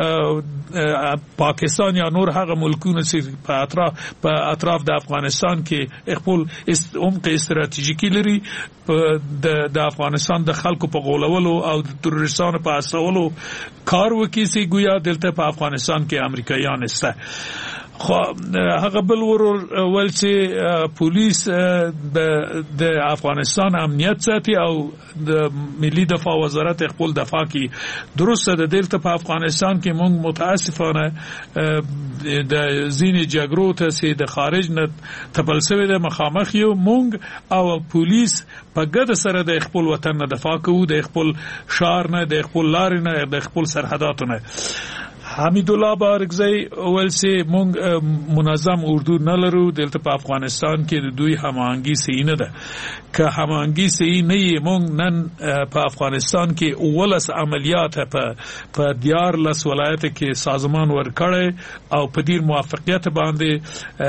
پاکستان یا نور هغه ملکونه سي په اطراف د افغانستان کې خپل عمق استراتیژیکي لري د افغانستان د خلکو په غولولو او د تروریستانو په اسولو کار وکړي سي ګویا دلته په افغانستان کې امریکایان استه. خو هغه بل ول چې پولیس د افغانستان امنیت ساتي او د ملي دفاع وزارت خپل دفاع کوي. درسته د دلته په افغانستان کې موږ متاسفانه د زینې جګړو ته چې د خارج نه تپل شوی د مخامخ یو موږ او پولیس په ګډه سره د خپل وطن نه دفاع کوو، د خپل شهر نه، د خپل لارې نه، د خپل سرحداتو نه. حمید الله بارکزی ولسی مونږ منظم اردو نه لرو دلته په افغانستان کې د دوی هماهنګي صحیح نه ده. که هماهنګي صحیح نه یې مونږ نن په افغانستان کې اولس عملیات په 14 ولایت کې سازمان ورکړي او په ډیر موافقت باندې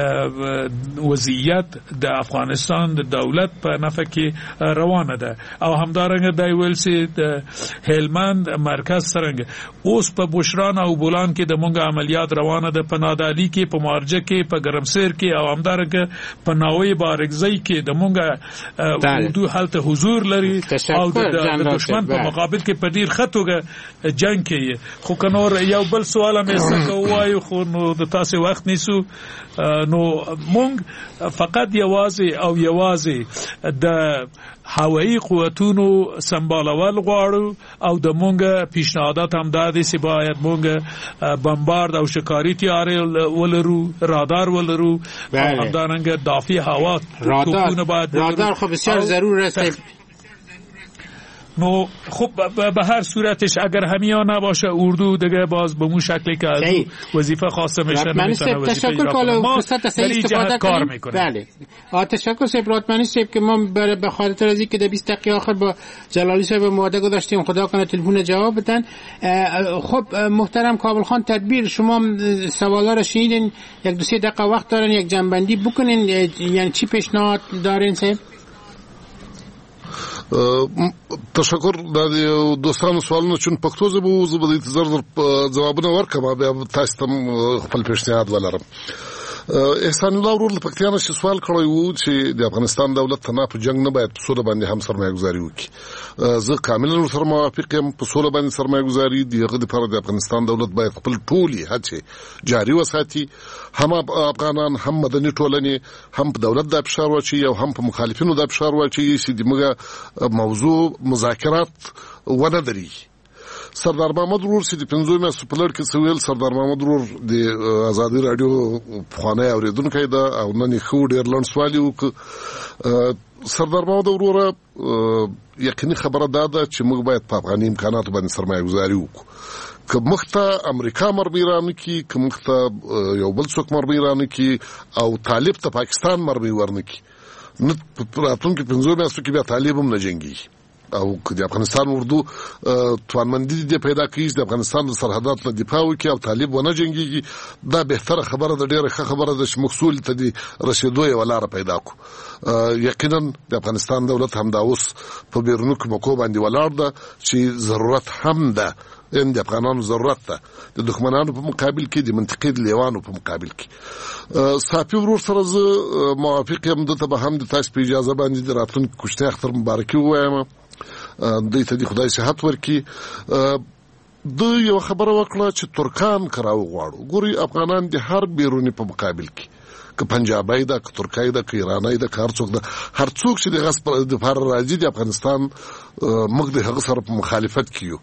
وضعیت د افغانستان د دولت په نفع کې روانه ده. او همدارنګه د ولسی د هلمند مرکز څنګه اوس په بشران او بغلان کې د مونږه عملیات روانه ده، په نادعلي کې، په مارجه کې، په ګرمسیر کې او همدارنګه په ناوی بارګزی کې د مونږه اردو حالت حضور لري او د دشمن په مقابل کې په ډیر خطوګه جنگ کوي. خو کنور یو بل سوال مې څنګه وایو خو نو د تاسو وخت نیسو. نو مونږ فقط یوازې د هوایي قوتونو سمبالول غواړو او د مونږ پیشنهادات هم دادي چې باید مونږ بمبارد او شکاری تیارې ولرو، رادار ولرو، همدارنګه دافع هوا توپونه باید رادار خو بسیار ضرور است. نو خب به هر صورتش اگر همیا نباشه اردو دیگه باز به اون شکلی که از وظیفه خاصه میشه نمیتونه وظیفه اجرا کنه. ما در این جهت کار میکنیم. بله تشکر صاحب راتمنی صاحب که ما به خاطر از اینکه در 20 دقیقه آخر با جلالی صاحب مواده گذاشتیم، خدا کنه تلفن جواب بدن. خب محترم کابل خان تدبیر، شما سوالا رو شنیدین، یک دو سه دقیقه وقت دارن یک جنبندی بکنین، یعنی چی پیشنهاد دارین صاحب؟ تشکر د دوستانو سوالونو چون پښتو زبو د انتظار جوابونه ورکړم، بیا تاسو ته خپل پیشنهاد ولرم. احسان الله ورور له پکتیانه چې سوال کړی وو چې د افغانستان دولت ته نه په جنگ نه باید په سوله باندې هم سرمایه گذاري وکړي. زه کاملا سره موافق یم، په سوله باندې سرمایه گذاري دغه لپاره د افغانستان دولت باید خپل ټولي هڅې جاري وساتي، هم افغانان هم مدني ټولنې هم په دولت د فشار واچي او هم په مخالفینو د فشار واچي چې دغه موضوع مذاکرات ونه دري. سردار محمد ورور چې د 15 میاشتو په لړ کې سویل، سردار محمد ورور د آزادي رادیو پخوانی اوریدونکی ده او نن خو ډیر لنډ سوال وکړ. سردار محمد ورور یقیني خبره ده چې موږ باید په افغاني امکاناتو باندې سرمایه گذاري وکړو. که مخته امریکا مربیرانه کی، که مخته یو بل څوک مربیرانه کی او طالب ته پاکستان مربی ورنه کی، نه راتلونکي 15 میاشتو کې بیا طالب هم نه جنګي او که د افغانستان اردو توانمندي دې پیدا کړي د افغانستان د سرحداتو دفاع وکړي او طالب ونه جنګيږي، دا بهتره خبره ده، ډیره ښه خبره ده چې مقصود ته د رسیدو یو لار پیدا کړو. یقینا د افغانستان دولت هم دا اوس په بیرونو کې موکو باندې ولاړ ده چې ضرورت هم ده، ان د افغانانو ضرورت ده د دښمنانو په مقابل کې، د منطقې د لیوانو په مقابل کې. صافي ورور سره زه موافق یم، دته به هم د تاسو په اجازه باندې د راتلونکي کوشتي اختر مبارکي ووایم، دوی ته د خدای صحت ورکړي. دوی یو خبره وکړه چې ترکان کراو غواړو. ګوري افغانان د هر بیرونی په مقابل کې، که پنجابی ده، که ترکای ده، که ایرانی ده، که هر څوک ده، هر څوک چې د غصب د لپاره راځي د افغانستان موږ د هغه سره په مخالفت کیو.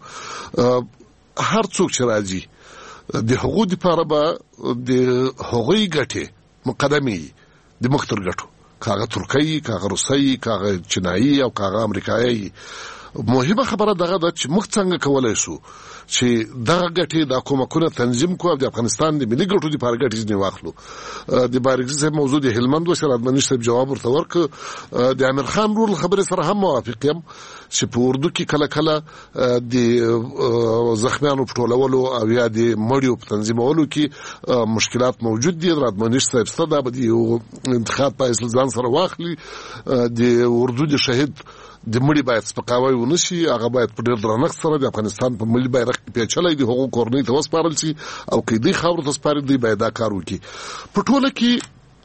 هر څوک چې راځي د هغو لپاره به د هغوی ګټې مقدمي د مختر ګټو، کاغه ترکیه، کاغه روسي، کاغه چینایي او کاغه امریکایي. مهمه خبره دغه ده چې موږ څنګه کولای شو چې دغه ګټې د کومکونه تنظیم کوو او د افغانستان د ملي ګټو لپاره ګټې ځنې واخلو. د بارګزي صاحب موضوع د هلمند وسره ادمنش صاحب جواب ورته ورکړ. د امیر خان ورور خبره سره هم موافق یم چې په اردو کې کله کله د زخمیانو په ټولولو او یا د مړیو په تنظیمولو کې مشکلات موجود دي. ادمنش صاحب ستاسو د یو انتخاب په ځان سره واخلي. د اردو د شهید د مړي باید سپکاوی ونشي، هغه باید په ډېر درنښت سره د افغانستان په ملي بیرغ کې پیچلی د هغو کورنۍ ته وسپارل شي او که دوی خاورو ته سپاري دوی باید دا کار وکړي. په ټوله کې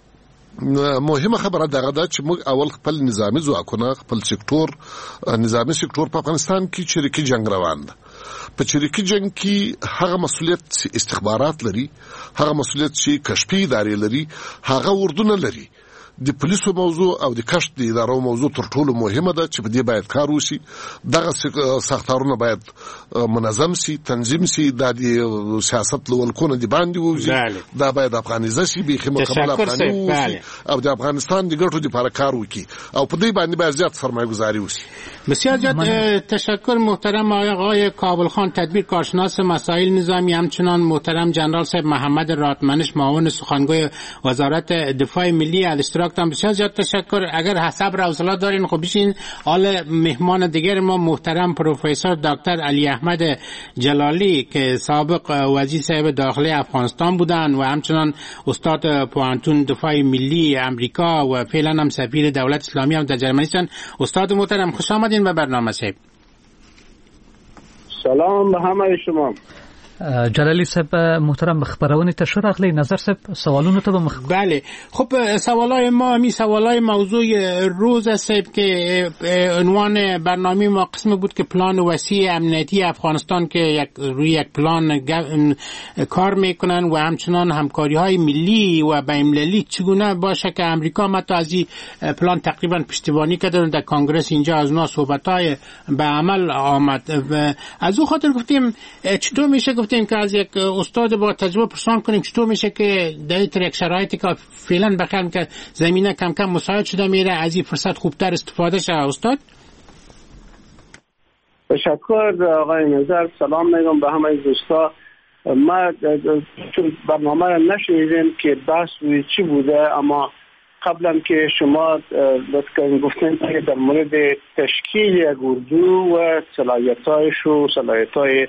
مهمه خبره دغه ده چې موږ اول خپل نظامي ځواکونه، خپل سکتور، نظامي سکتور په افغانستان کې چریکي جنگ روان ده. په چریکي جنگ کې هغه مسؤلیت چې استخبارات لري، هغه مسؤلیت چې کشفي ادارې لري، هغه اردو نه لري. د پولیسو موضوع او د کشف د ادارو موضوع تر ټولو مهمه ده چې په دې باید کار وشي. دغه ساختارونه باید منظم سي، تنظیم سي، د سیاست لولکونه د باندې ووځي، دا باید افغانیزه شي، بیخي مکمل افغاني ووسي او د افغانستان د ګټو لپاره کار وکړي او په دې باندې باید زیات سرمایه گذاري وشي. بسیار زیاد تشکر محترم آقای کابل خان تدبیر، کارشناس مسائل نظامی، همچنان محترم جنرال صاحب محمد راتمنش، معاون سخنگوی وزارت دفاع ملی، از اشتراکتان بسیار زیاد تشکر. اگر صبر و حوصله دارین خب بشین. حال مهمان دیگر ما محترم پروفسور دکتر علی احمد جلالی که سابق وزیر صاحب داخلی افغانستان بودند و همچنان استاد پوهنتون دفاع ملی امریکا و فعلا هم سفیر دولت اسلامی هم در جرمنی هستند. استاد محترم خوش آمدین به برنامه صاحب. سلام به همه شما. جلالی صاحب محترم خبرونه ته شرغلی نظر صاحب سوالونو ته بله خب سوالای ما می سوالای موضوع روز است که عنوان برنامه ما قسم بود که پلان وسیع امنیتی افغانستان که روی یک پلان کار میکنن و همچنان همکاری های ملی و بین‌المللی چگونه باشه که امریکا مت از این پلان تقریبا پشتیبانی کرده در کنگره اینجا از اونا صحبت‌های به عمل آمد و از او خاطر گفتیم چطور میشه گفتیم که از یک استاد با تجربه پرسان کنیم چطور میشه که در یک شرایطی که فعلا بخیر که زمینه کم کم مساعد شده میره از این فرصت خوبتر استفاده شه. استاد تشکر آقای نظر. سلام میگم به همه دوستا. ما چون برنامه را نشنیدیم که بحث روی چی بوده، اما قبلا که شما گفتین که در مورد تشکیل یک اردو و صلاحیت‌هایش و صلاحیت‌های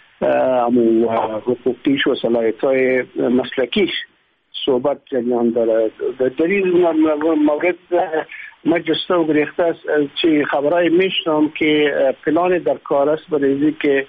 حقوقیش و صلاحیت‌های مسلکیش صحبت جریان داره. در این مورد ما جسته و گریخته است چه خبرهای میشنم که پلان در کار است برای که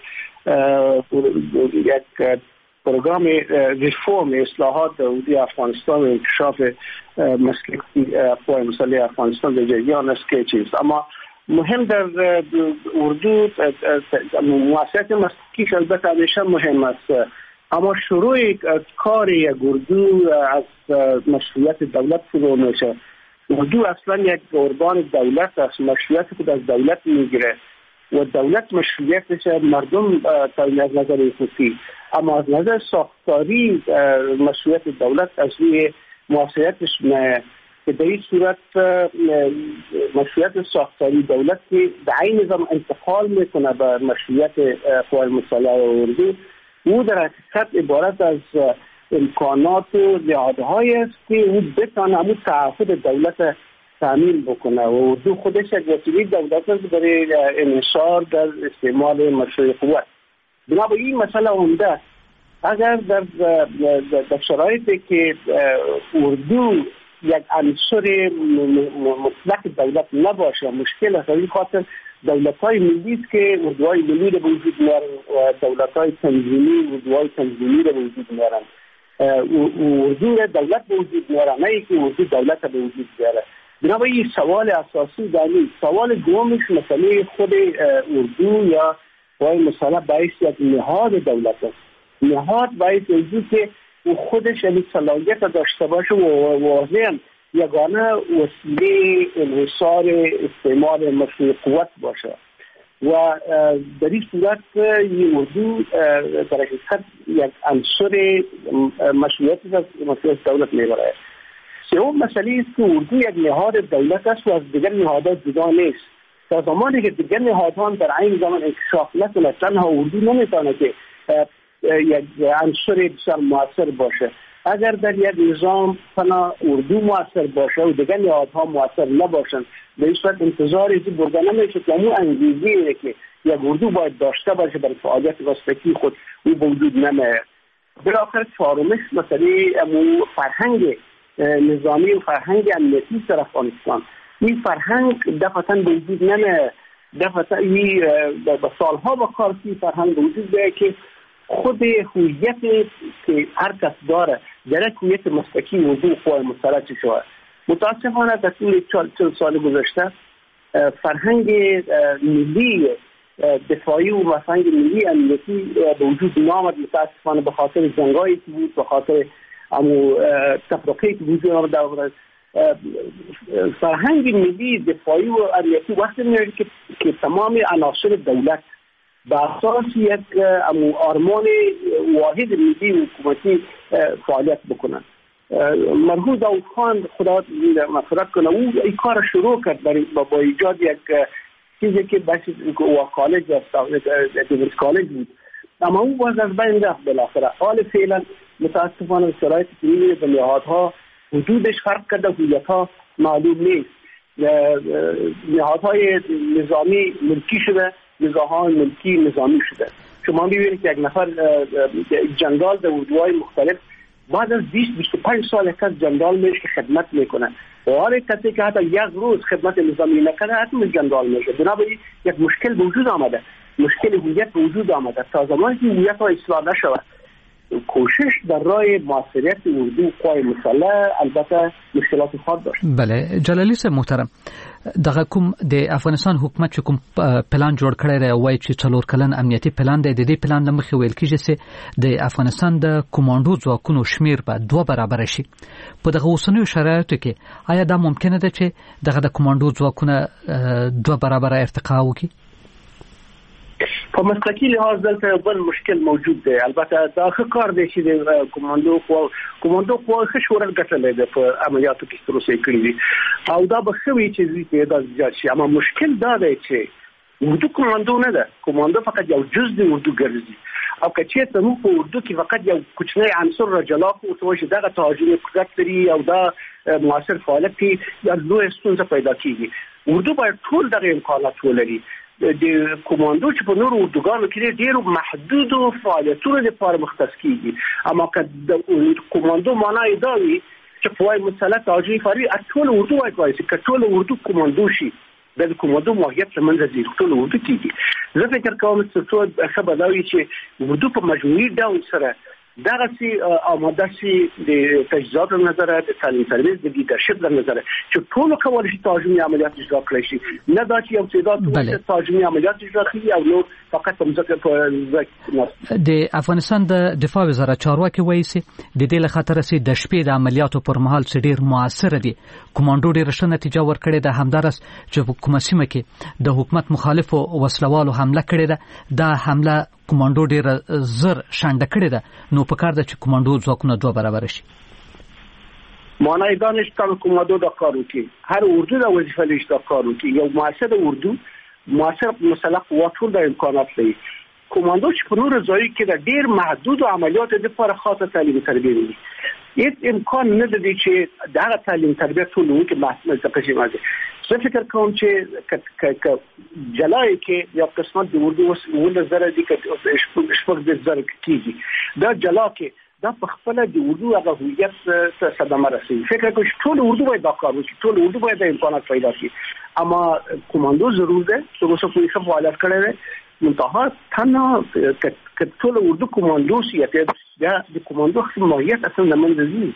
یک پروگرام ریفورم اصلاحات در افغانستان و انکشاف مسلکی قوای مسلح افغانستان در جریان است که چیز، اما مهم در اردو مؤسسات مسلکیش البته همیشه مهم است، اما شروع کار یک اردو از مشروعیت دولت شروع میشه. اردو اصلا یک ارگان دولت است، مشروعیت خود از دولت میگیره و دولت مشروعیتش مردم از نظر حقوقی، اما از نظر ساختاری مشروعیت دولت از روی مؤسساتش نه، که در این صورت مشروعیت ساختاری دولت که در این نظام انتقال میکنه به مشروعیت قوای مسلح اردو، او در حقیقت عبارت از امکانات و نهادهایی است که او بتانه همون تعهد دولت تامین بکنه و اردو خودش یک وسیله دولت است برای انحصار در استعمال مشروع قوت. بنابراین این مسئله عمده اگر در شرایطی که اردو یک عنصر مطلق دولت نباشه مشکل است. این خاطر دولت‌های ملی است که اردوهای ملی را به وجود میارن و دولت‌های تنظیمی اردوهای تنظیمی را به وجود میارن. اردو را دولت به وجود میاره، نه اینکه اردو دولت به وجود بیاره. بنابراین سوال اساسی دانی. سوال دومش مسئله خود اردو یا قوای مسلح باعث یک نهاد دولت است. نهاد باعث اینه که او خودش این صلاحیت داشته باشه و واضحاً یگانه وسیله انحصار استعمال مشروع قوت باشه و در این صورت این اردو در حقیقت یک عنصر مشروعیت دولت میبره. سوم مسئله است که اردو یک نهاد دولت است و از دیگر نهادات جدا نیست. تا زمانی که دیگر نهادها در عین زمان انکشاف نکنه، تنها اردو نمیتونه که یک عنصر بسیار مؤثر باشه. اگر در یک نظام تنها اردو مؤثر باشه و دیگر نهادها مؤثر نباشند، به این صورت انتظاری که برده نمیشه که همون انگیزه‌ای که یک اردو باید داشته باشه برای فعالیت مسلکی خود او به وجود نمیاد. بالاخره چهارمش مسئله فرهنگ نظامی و فرهنگ امنیتی در افغانستان. این فرهنگ دفعتاً به وجود نمیاد. دفعتاً به سالها با کار که فرهنگ به وجود بیاید که خود هویت که هر کس داره در هویت مسلکی موضوع قوای مسلح چه شود. متاسفانه در طول 40 سال گذشته فرهنگ ملی دفاعی و فرهنگ ملی امنیتی به وجود نامد. متاسفانه به خاطر جنگایی که بود، به خاطر تفرقه‌ای که وجود آمد. فرهنگ ملی دفاعی و امنیتی وقتی میاد که تمام عناصر دولت به اساس یک آرمان واحد ملی و حکومتی فعالیت بکنن. مرحوم داود خان خدا مغفرت کنه او این کار شروع کرد با ایجاد یک چیزی که بحث کالج است، کالج بود، اما او باز از بین رفت بالاخره. حال فعلا متاسفانه شرایطی که می‌بینید به نهادها حدودش فرق کرده، هویت‌ها معلوم نیست. نهادهای نظامی ملکی شده، نظام‌های ملکی نظامی شده. شما می‌بینید که یک نفر جنرال در اردوهای مختلف بعد از 20-25 سال یک جنرال میشه که خدمت میکنه و هر کسی که حتی یک روز خدمت نظامی نکنه حتما جنرال میشه. بنابراین یک مشکل به وجود آمده. مشکل هویت وجود آمده. تا زمانی که هویت ها اصلاح نشود کوشش در راه موثریت اردو قوای مسلح البته مشکلات خود داشت. بله جلالی صاحب محترم، دغه کوم د افغانستان حکومت چې کوم پلان جوړ کړی دی وایي چې 4 کلن امنیتي پلان دی، د دې پلان له مخې ویل کېږي چې د افغانستان د کمانډو ځواکونو شمیر به 2 برابر شي. په دغه اوسنیو شرایطو کې آیا دا ممکنه ده چې دغه د کمانډو ځواکونه 2 برابر ارتقا وکړي؟ په مسلکی لحاظ دلته بل مشکل موجود دی. البته دا ښه کار دی چې د کمانډو قوا ښه شورا ګټلې ده په عملیاتو کې تروسه کړی دي او دا به ښه وي چې زیات دا زیات شي. اما مشکل دا دی چې اردو کمانډو نه ده، کمانډو فقط یو جز دی اردو ګرځي او کچې ته نو په اردو کې فقط یو کوچنی عنصر را جلا کوو چې دغه تهاجمي قدرت لري او دا موثر فعالیت کوي، یا لوی ستونزه پیدا کیږي. اردو باید ټول دغه امکانات ولري. د کمانډو چې په نورو اردوګانو کې ډېر محدود فعالیتونه لپاره مختص کیږي، اما که د کمانډو معنی دا وي چې قوای مسلح تهاجمي فعالیت ټول اردو وایي چې ټول اردو کمانډو شي، د کمانډو ماهیت لمنځه ځي، ټول اردو کیږي. زه فکر کوم چې څه ښه بدلوي چې اردو په مجموعي ډول سره دغه سي آماده سي د تجهیزات نظر د تعلیم سرویس د لیدرشپ د نظر چې ټول کول شي تهاجمي عملیات اجرا کړی شي، نه دا چې یو تعداد ټول تهاجمي عملیات اجرا کړي او نو فقط مزکه په د افغانستان د دفاع وزارت چارواکي وایي چې د دې له خاطر سي د شپې د عملیاتو پر مهال چې ډیر موثر دي، کمانډو ډیر ښه نتیجه ورکړې ده. همدارس چې په کومه سیمه کې د حکومت مخالفو وسلوالو حمله کړې ده، دا حمله کمانډو ډیر زر شانډه کړې ده، نو په کار ده چې کمانډو ځواکونه 2 برابر شي. معنی دا نشته چې کمانډو دا کار وکړي، هر اردو دا وظیفه لري دا کار وکړي. یو موثر اردو موثر مسلح قوات ټول د امکانات لري. کمانډو چې په نورو ځایو کې د ډیر محدود عملیاتو لپاره خاصه تعلیم تربیه لري. هیڅ امکان نه دی چې دا تعلیم تربیه ټول وکړي محدود تقسیم راځي. زه فکر کوم چې جلای کې یو قسمت د اردو ول زره دي چې شپږ د زره کیږي، دا جلا کې دا په خپل د اردو هغه هویت ته صدمه رسوي. فکر کوم چې ټول اردو باید دا کار وکړي، ټول اردو باید د امکانات پیدا کړي، اما کمانډو ضرور ده چې اوسه په ښه فعالیت کړي ده. منتها تنها ټول اردو کمانډو سیاست دا د کمانډو خپل ماهیت اصلا نه منځي.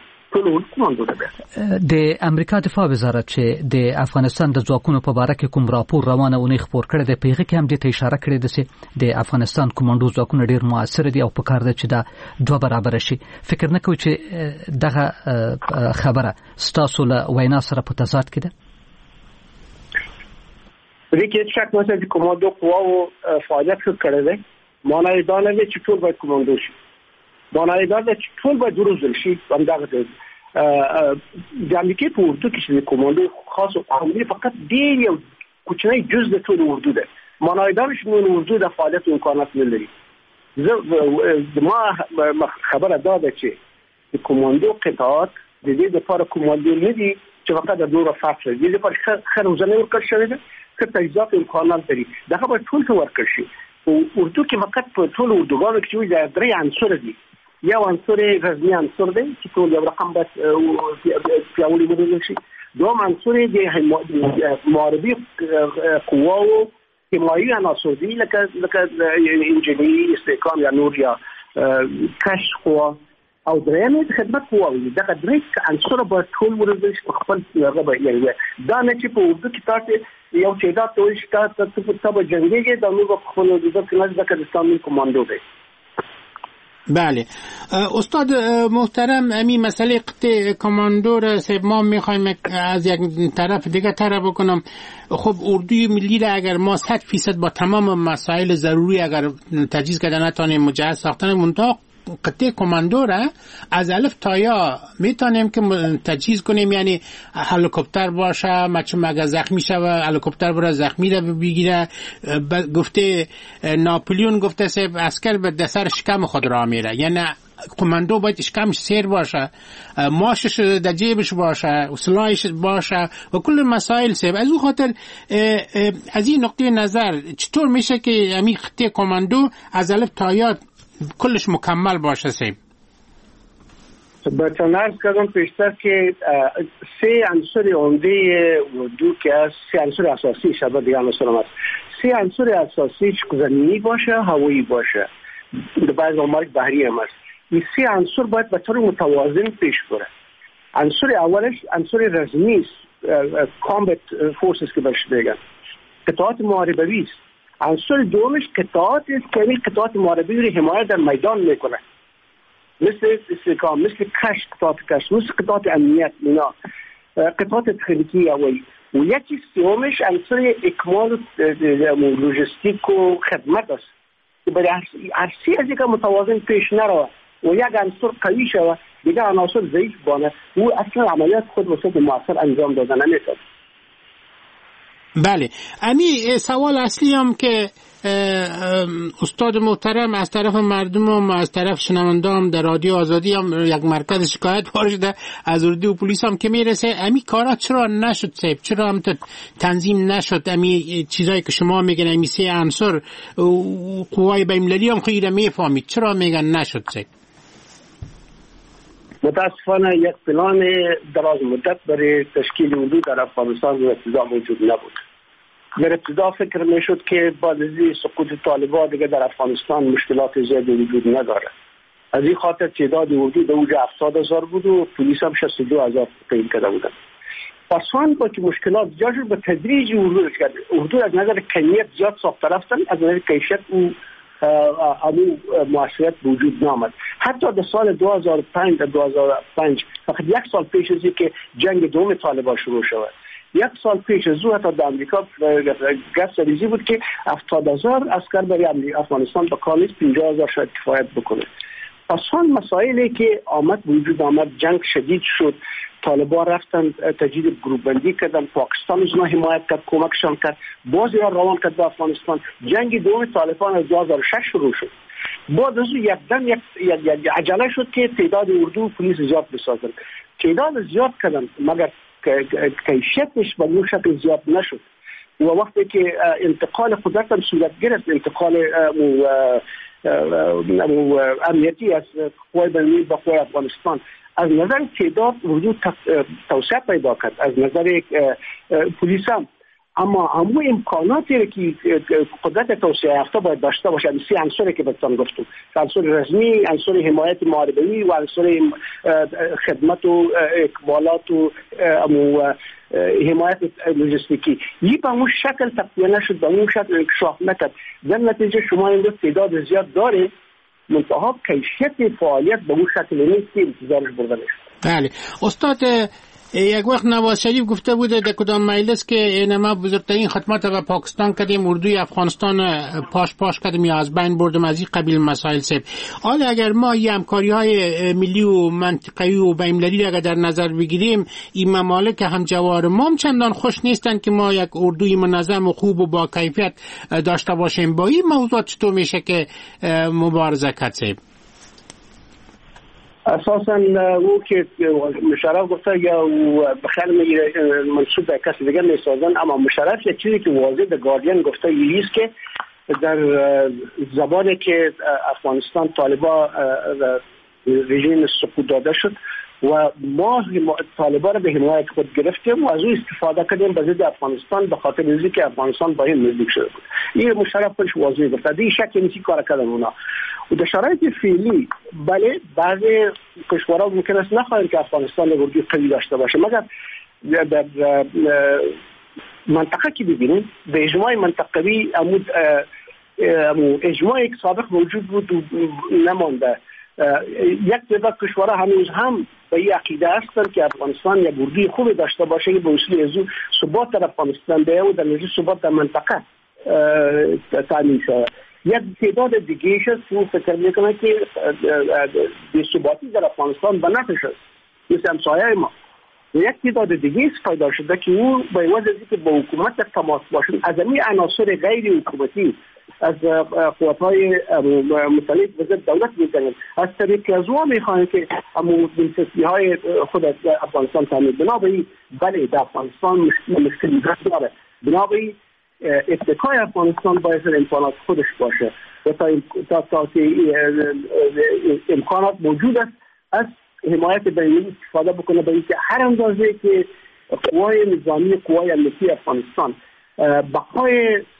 د امریکا دفاع وزارت چې د افغانستان د ځواکونو په اړه کې کوم راپور روانه ونی خبر کړی دی، په هغه کې هم د اشاره کړې ده چې د افغانستان کمانډو ځواکونه ډیر موثر دي او په کار ده چې دا 2 برابر شي. فکر نه کوي چې دغه خبره ستاسو له وینا سره په تضاد کې ده؟ دې کې شک نشته چې کمانډو قواو فعالیت کړی دی. معنی دا نه چې ټول باید کمانډو شي، معنی دا چې ټول باید روزل شي. همدغه د امریکای په اردو کې چې کمانډو خاص او عمومي فقط ډیر یو کوچنی جز د ټول اردو ده. معنی دا چې نو اردو د فعالیت امکانات نه لري. ما خبره دا ده چې د کمانډو قطعات د دې لپاره کمانډو نه دي چې فقط د نور فاصله دي لپاره خروزنه ورکړل شوی ده چې تجهیزات امکانات لري. دا به ټول څه ورکړل شي. په اردو کې فقط په ټول اردوګانو کې د 3 عنصر دي. یو عنصر غزنی عنصر دی چې ټول یو رقم بس پیاوړي ودرېږي شي. دوم عنصر د معارضي قواو حمایي عناصر دي لکه انجنیری استحکام یا نور یا کشف قوا او درېیم د خدمت قواوي. دغه 3 عنصر به ټول ورزش په خپل رغبه یعنی دا نه چې په اردو کې تاسو یو چې دا ټول شته ته په جنګيږي د نور په خپل د ځکه د کردستان کمانډو دی. بله استاد محترم، امی مسئله قطع کماندو را ما میخوایم از یک طرف دیگه طرف بکنم. خب اردوی ملی را اگر ما 100% با تمام مسائل ضروری اگر تجهیز کردن نتونیم مجهز ساختن، منطقه قطع کماندو را از الف تا یا میتونیم که تجهیز کنیم، یعنی هلیکوپتر باشه، مگه زخمی شوه هلیکوپتر برای زخمی را بگیره. گفته ناپلیون گفته سه عسکر به دسر شکم خود را میره، یعنی کماندو باید شکمش سیر باشه، ماشش در جیبش باشه، سلاحش باشه و کل مسائل سیب. از اون خاطر از این نقطه نظر چطور میشه که همین خطه کماندو از الف تا یا کلش مکمل باشه سیب؟ برتن عرض کردم پیشتر که 3 عنصر عمده اردو که از 3 عنصر اساسی شبه دیگه عنصر هم هست. سه عنصر اساسی زمینی باشه، هوایی باشه، در بعض موارد بحری هم است. این سه عنصر باید به طور متوازن پیش بره. عنصر اولش عنصر رزمی است، کامبت فورسز که بهش میگن، قطعات محاربه‌ای است. عنصر دومش قطعات است که این قطعات محاربه‌ای رو حمایت در میدان میکنه، مثل استحکام، مثل کشف، قطعات کشف، مثل قطعات امنیت، اینا قطعات تکنیکی هوایی. و یکی سومش عنصر اکمال لوجستیک و خدمت است که برای هر سی از یک متوازن پیش نروه و یک عنصر قوی شوه دیگه عناصر ضعیف بانه و اصلا عملیات خود وسط موثر انجام دادن نمیتونه. بله، امی سوال اصلی هم که استاد محترم از طرف مردم هم از طرف شنونده هم در رادیو آزادی هم یک مرکز شکایت شده از اردو و پلیس هم که میرسه، امی کارا چرا نشد صاحب؟ چرا هم تنظیم نشد؟ امی چیزایی که شما میگن امی سه عنصر قوای بین‌المللی هم خیلی میفهمید، چرا میگن نشد صاحب؟ متاسفانه یک پلان دراز مدت برای تشکیل اردو در افغانستان در ابتدا موجود نبود. در ابتدا فکر میشد که بعد از سقوط طالبان دیگه در افغانستان مشکلات زیادی وجود نداره. از این خاطر تعداد اردو در اوج 70,000 بود و پلیس هم 62,000 تعیین کرده بودن. پسان با که مشکلات زیاد شد، به تدریج اردو از نظر کمیت زیاد ساخته رفتن، از نظر کیفیت او امو موثریت وجود نامد. حتی در سال 2005 فقط یک سال پیش از که جنگ دوم طالبان شروع شود، یک سال پیش از او حتی در امریکا گفت ریزی بود که 70,000 عسکر برای افغانستان به کار نیست، 50,000 شاید کفایت بکنه. پس آن مسائلی که وجود آمد، جنگ شدید شد، طالبان رفتن تجدید گروه بندی کردن، پاکستان از اونها حمایت کرد، کمکشان کرد، باز یا روان کرد به افغانستان. جنگ دوم طالبان از 2006 شروع شد. بعد از اون یک عجله شد که تعداد اردو و پلیس زیاد بسازن. تعداد زیاد کردن مگر کیفیتش به اون شکل زیاد نشد. و وقتی که انتقال قدرت هم صورت گرفت، انتقال امنیتی از قوای بین‌المللی به قوای افغانستان، از نظر تعداد اردو توسعه پیدا کرد، از نظر پلیس هم. اما همون امکاناتی که قدرت توسعه یافته باید داشته باشه، این سه عنصری که بهتون گفتم، عنصر رزمی، عنصر حمایت محاربه‌ای و عنصر خدمت و اقبالات و حمایت لوجستیکی، این به اون شکل تقویه نشد، به اون شکل انکشاف نکرد. در نتیجه شما این تعداد زیاد داره، منتها کیفیت فعالیت به اون شکل نیست که انتظارش برده نشد. بله استاد، یک وقت نواز شریف گفته بوده در کدام مجلس که ما بزرگترین خدمات به پاکستان کردیم، اردوی افغانستان پاش کردیم یا از بین بردیم، از این قبیل مسائل سب. حالا اگر ما این همکاری‌های ملی و منطقه‌ای و بین‌المللی اگر در نظر بگیریم، این ممالک همجوار ما هم چندان خوش نیستن که ما یک اردوی منظم و خوب و با کیفیت داشته باشیم. با این موضوع چطور میشه که مبارزه کرد؟ اساسا او که مشرف گفته یا بخیر منصوب به کسی دیگر میسازن، اما مشرف یک چیزی که واضح در گاردین گفته ایست که در زبانی که افغانستان طالبان رژیم سقوط داده شد و ما طالبان را به حمایت خود گرفتیم و از او استفاده کردیم به ضد افغانستان، به خاطر اینکه که افغانستان با این نزدیک شده بود. این مشرف خودش واضح گفته، این شک نیست کار کردن اونا. و در شرایط فعلی بله بعضی کشورها ممکن است نخواهند که افغانستان اردوی قوی داشته باشه، مگر در منطقه که ببینیم به اجماع منطقوی اجماعی که سابق موجود بود و نمانده، یک تعداد کشورها هنوز هم به این عقیده هستند که افغانستان یک اردوی خوبی داشته باشه که به وسیله از او ثبات در افغانستان بیاید و در نتیجه ثبات در منطقه تامین شود. یک تعداد دیگه هست که فکر میکنه که بی‌ثباتی در افغانستان به نفعش است، مثل همسایه ما. یک تعداد دیگه پیدا شده که او به وجه اینکه با حکومت در تماس باشن، از این عناصر غیر حکومتی از قوت‌های مختلف به ضد دولت می‌کنند، از طریق از او می‌خواهند که دلچسپی‌های خود از افغانستان تامین. بنابراین بله در افغانستان مشکلی داره، بنابراین اتکای افغانستان باید امکانات خودش باشه و تا امکانات موجود است از حمایت بین‌المللی استفاده بکنه، برای که هر اندازه که قوای نظامی، قوای امنیتی افغانستان بقای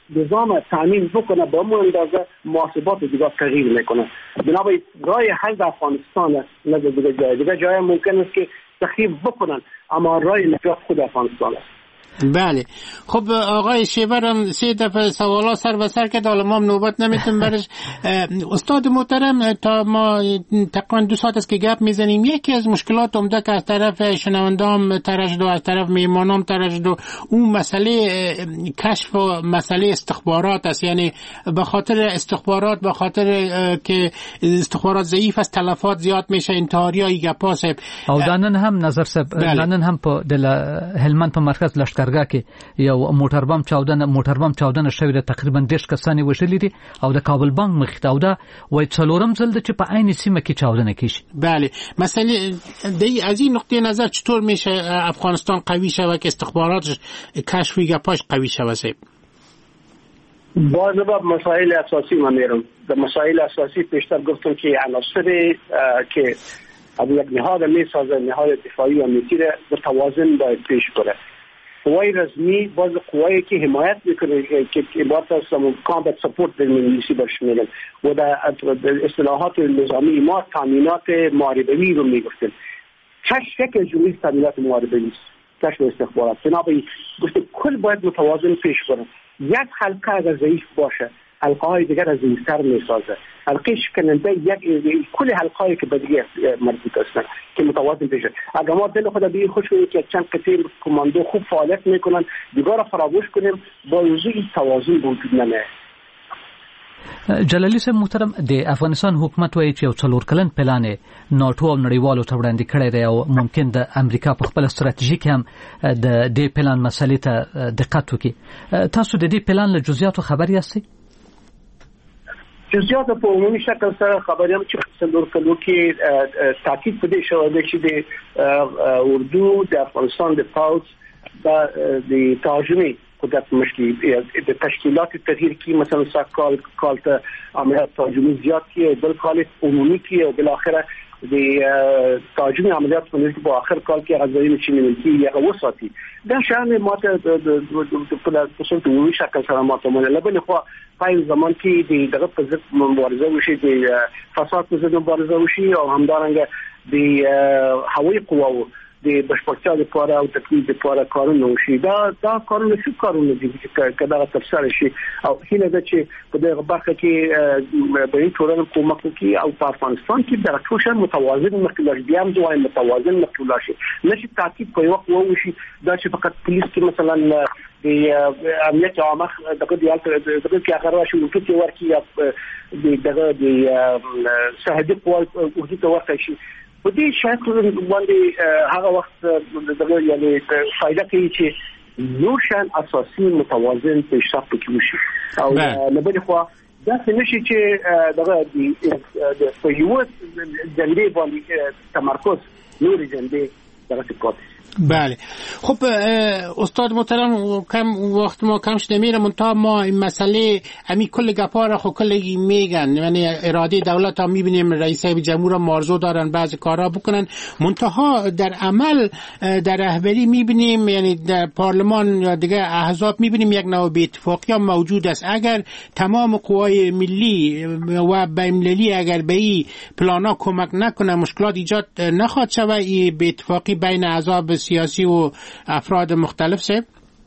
نظام تامین بکنه به اون اندازه محاسبات دیگه تغییر میکنه. بنابراین راه حل در افغانستان نه دیگه جای ممکن است که تخریب بکنن، اما راه نجات خود افغانستان است. بله. خب آقای شیبرم 3 دفعه سوالا سر به سر کرد، حالا ما نوبت نمیتونیم برش. استاد محترم، تا ما تقریبا 2 ساعت است که گپ میزنیم، یکی از مشکلات عمده که از طرف شنوندام ترشد و از طرف میهمانام ترشد و اون مسئله کشف و مسئله استخبارات است. یعنی به خاطر استخبارات، به خاطر که استخبارات ضعیف است، تلفات زیاد میشه، انتحاریای گپا صاحب. او دانن هم نظر صاحب دانن هم په د هلمند په مرکز لشکرګاه کې یو موټر بم چاودنه شوې ده، تقریبا 10 کسان وژلي دي او د کابل بانک مخ ته او دا وای څلورم ځل ده چې په عین سیمه کې چاودنه کیږي. بله. مسئله دی از این نقطه نظر چطور میشه افغانستان قوی شوه که استخباراتش کشفی گپاش قوی شوه صاحب؟ باز با مسائل اساسی من میرم. در مسائل اساسی پیشتر گفتم که عناصر که از یک نهاد میسازه، نهاد دفاعی و امنیتی را به توازن باید پیش بره. قوای رزمی باز قوایی که حمایت میکنه که عبارت از کامبت سپورت در انگلیسی برش میگن و در اصطلاحات نظامی ما تامینات محاربه‌ای رو میگفتن. کشف از جمله تامینات محاربه‌ای است، کشف استخبارات. بنابراین گفته کل باید متوازن پیش بره. یک حلقه اگر ضعیف باشه، حلقه های دیگر از ضعیفتر میسازه. حلقه شکننده یک کل حلقه هایی که به دیگه مربوط هستن که متوازن بشه. اگر ما دل خود به خوش کنیم که چند قطعه کماندو خوب فعالیت میکنن، دیگه را فراموش کنیم، با وجود توازن وجود نمیاد. جلالی صاحب محترم، د افغانستان حکومت وایي چې یو 4 کلن پلان ناتو او نړیوالو ته وړاندې کړی دی او ممکن د امریکا په خپل ستراتیژي کې هم د دې پلان مسلې ته دقت وکړي. تاسو د دې پلان له جزئیاتو خبر یاستئ؟ جزئیات په عمومي شکل سره خبرې هم چې څلور کلو کې تاکید پدې شوی دی چې د اردو د افغانستان د پاوز د ترجمه قدرت مشکلی د تشکیلات تغییر کی مثلا ساکال کالت عملیات ترجمه زیاد کی بل کال عمومی کی و بالاخره د ترجمه عملیات په با آخر کال کې غزوی چینی ملکی یا وساتی دا شان ماته په صورت عمومي شکل سره ماته منل بل خو پای زمان کې د دغه په ضد مبارزه وشي، د فساد په ضد مبارزه وشي او همدارنګه د هوایي قواو د بشپړتیا لپاره او تکمیل لپاره کارونه وشي. دا کارونه څه کارونه دي چې دا ترسره شي او هیله ده چې په دغه برخه کې به ټولنه کومک وکړي او په افغانستان کې د راټوشن متوازن مخکې بیا هم ځوای متوازن مخکې شي، نشي تاکید په وخت وشي دا چې فقط پولیس کې مثلا د امنیت عامه دغه کې هغه راشي ورته ورکی یا د سرحدي قوات ورته ورته شي. په دې شکل باندې هغه وخت دغه یعنی فائدہ کوي چې نو شان اساسي متوازن پیشرفت وکړي او نه بل خو دا څه نشي چې دغه د په یو جنبه باندې تمرکز نور جنبه دغه څه. بله. خب استاد محترم، کم وقت ما کم شده میره، منتها ما این مسئله امی کل گپا را خب کلی میگن، یعنی اراده دولت ها میبینیم رئیس جمهور مارزو دارن بعضی کارها بکنن، منتها در عمل در رهبری میبینیم، یعنی در پارلمان یا دیگه احزاب میبینیم یک نوع بی‌اتفاقی هم موجود است. اگر تمام قوای ملی و بین‌المللی اگر به این پلانا کمک نکنه، مشکلات ایجاد نخواهد شود این بی‌اتفاقی بین احزاب سیاسی و افراد مختلف صاحب؟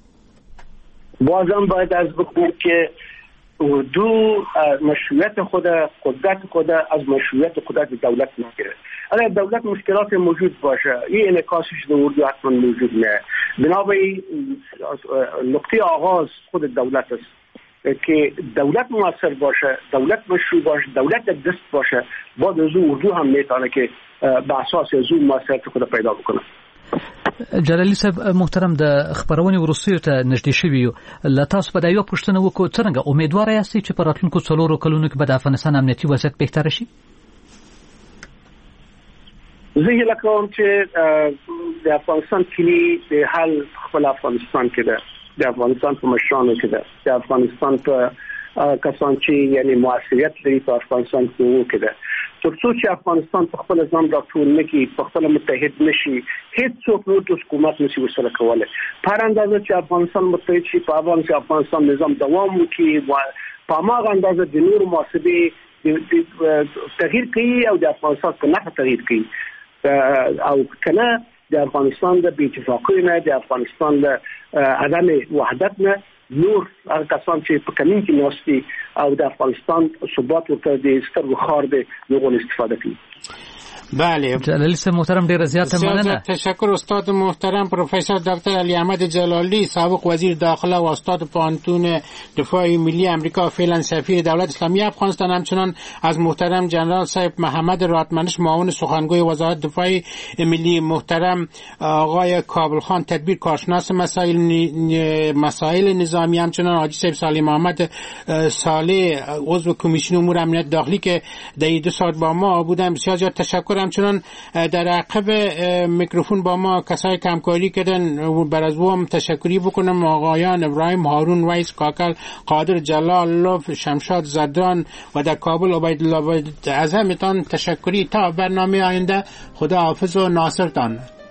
بازم باید از بکنیم که اردو مشروعیت خود، قدرت خود از مشروعیت قدرت دولت میگیره. اگر دولت مشکلات موجود باشه، این انعکاسش در اردو حتما موجود نه. بنابراین نقطه آغاز خود دولت است که دولت موثر باشه، دولت مشروع باشه، دولت دست باشه، بعد از اردو هم میتونه که به اساس از اون موثریت خود پیدا بکنه. جلالی صاحب محترم، د خبرونې ورسره ته نږدې شوی ل تاسو په دایو پښتنه وکړو څنګه امیدوار یاستئ چې په راتلونکو 4 کلونو کې به د افغانستان امنیتي وضعیت بهتر شي؟ زه هیله کوم چې د افغانستان کلی د حل خپل افغانستان کې ده، د افغانستان په مشرانو کې ده، د افغانستان په کسان چې یعنی موثریت لري په افغانستان کې ده، ترڅو چې افغانستان په خپل ځان راټول نکړي، په خپل متحد نشي، هیڅ څوک نور د حکومت نشي ورسره کولای. په هر اندازه چې افغانستان متحد شي، په هغه چې افغانستان نظام دوام وکړي، په هغه اندازه د نور محاسبې تغییر کوي او د افغانستان په نفع تغییر کوي. او کنه د افغانستان د بې اتفاقۍ نه، د افغانستان د عدم وحدت نه نور هغه کسان چې په کمین کې ناستي او د افغانستان ثبات ورته د سترګو خار دی نو استفاده کوي. بله جلالی صاحب محترم، ډیر زیات مننه. تشکر استاد محترم پروفسور دکتر علی احمد جلالی، سابق وزیر داخله و استاد پانتون دفاع ملی امریکا، فعلا سفیر دولت اسلامی افغانستان. همچنان از محترم جنرال صاحب محمد راتمنش، معاون سخنگوی وزارت دفاع ملی، محترم آقای کابل خان تدبیر کارشناس مسائل نظامی، همچنان حاجی صاحب سالم محمد صالح عضو کمیسیون امور امنیت داخلی که در 2 ساعت با ما بودن. بسیار زیاد تشکر. همچنان در عقب میکروفون با ما کسای همکاری کردن، بر از هم تشکری بکنم. آقایان ابراهیم هارون، ویس کاکل، قادر جلال، لطف، شمشاد زدران و در کابل عبیدالله. از همتان تشکری. تا برنامه آینده خدا حافظ و ناصرتان.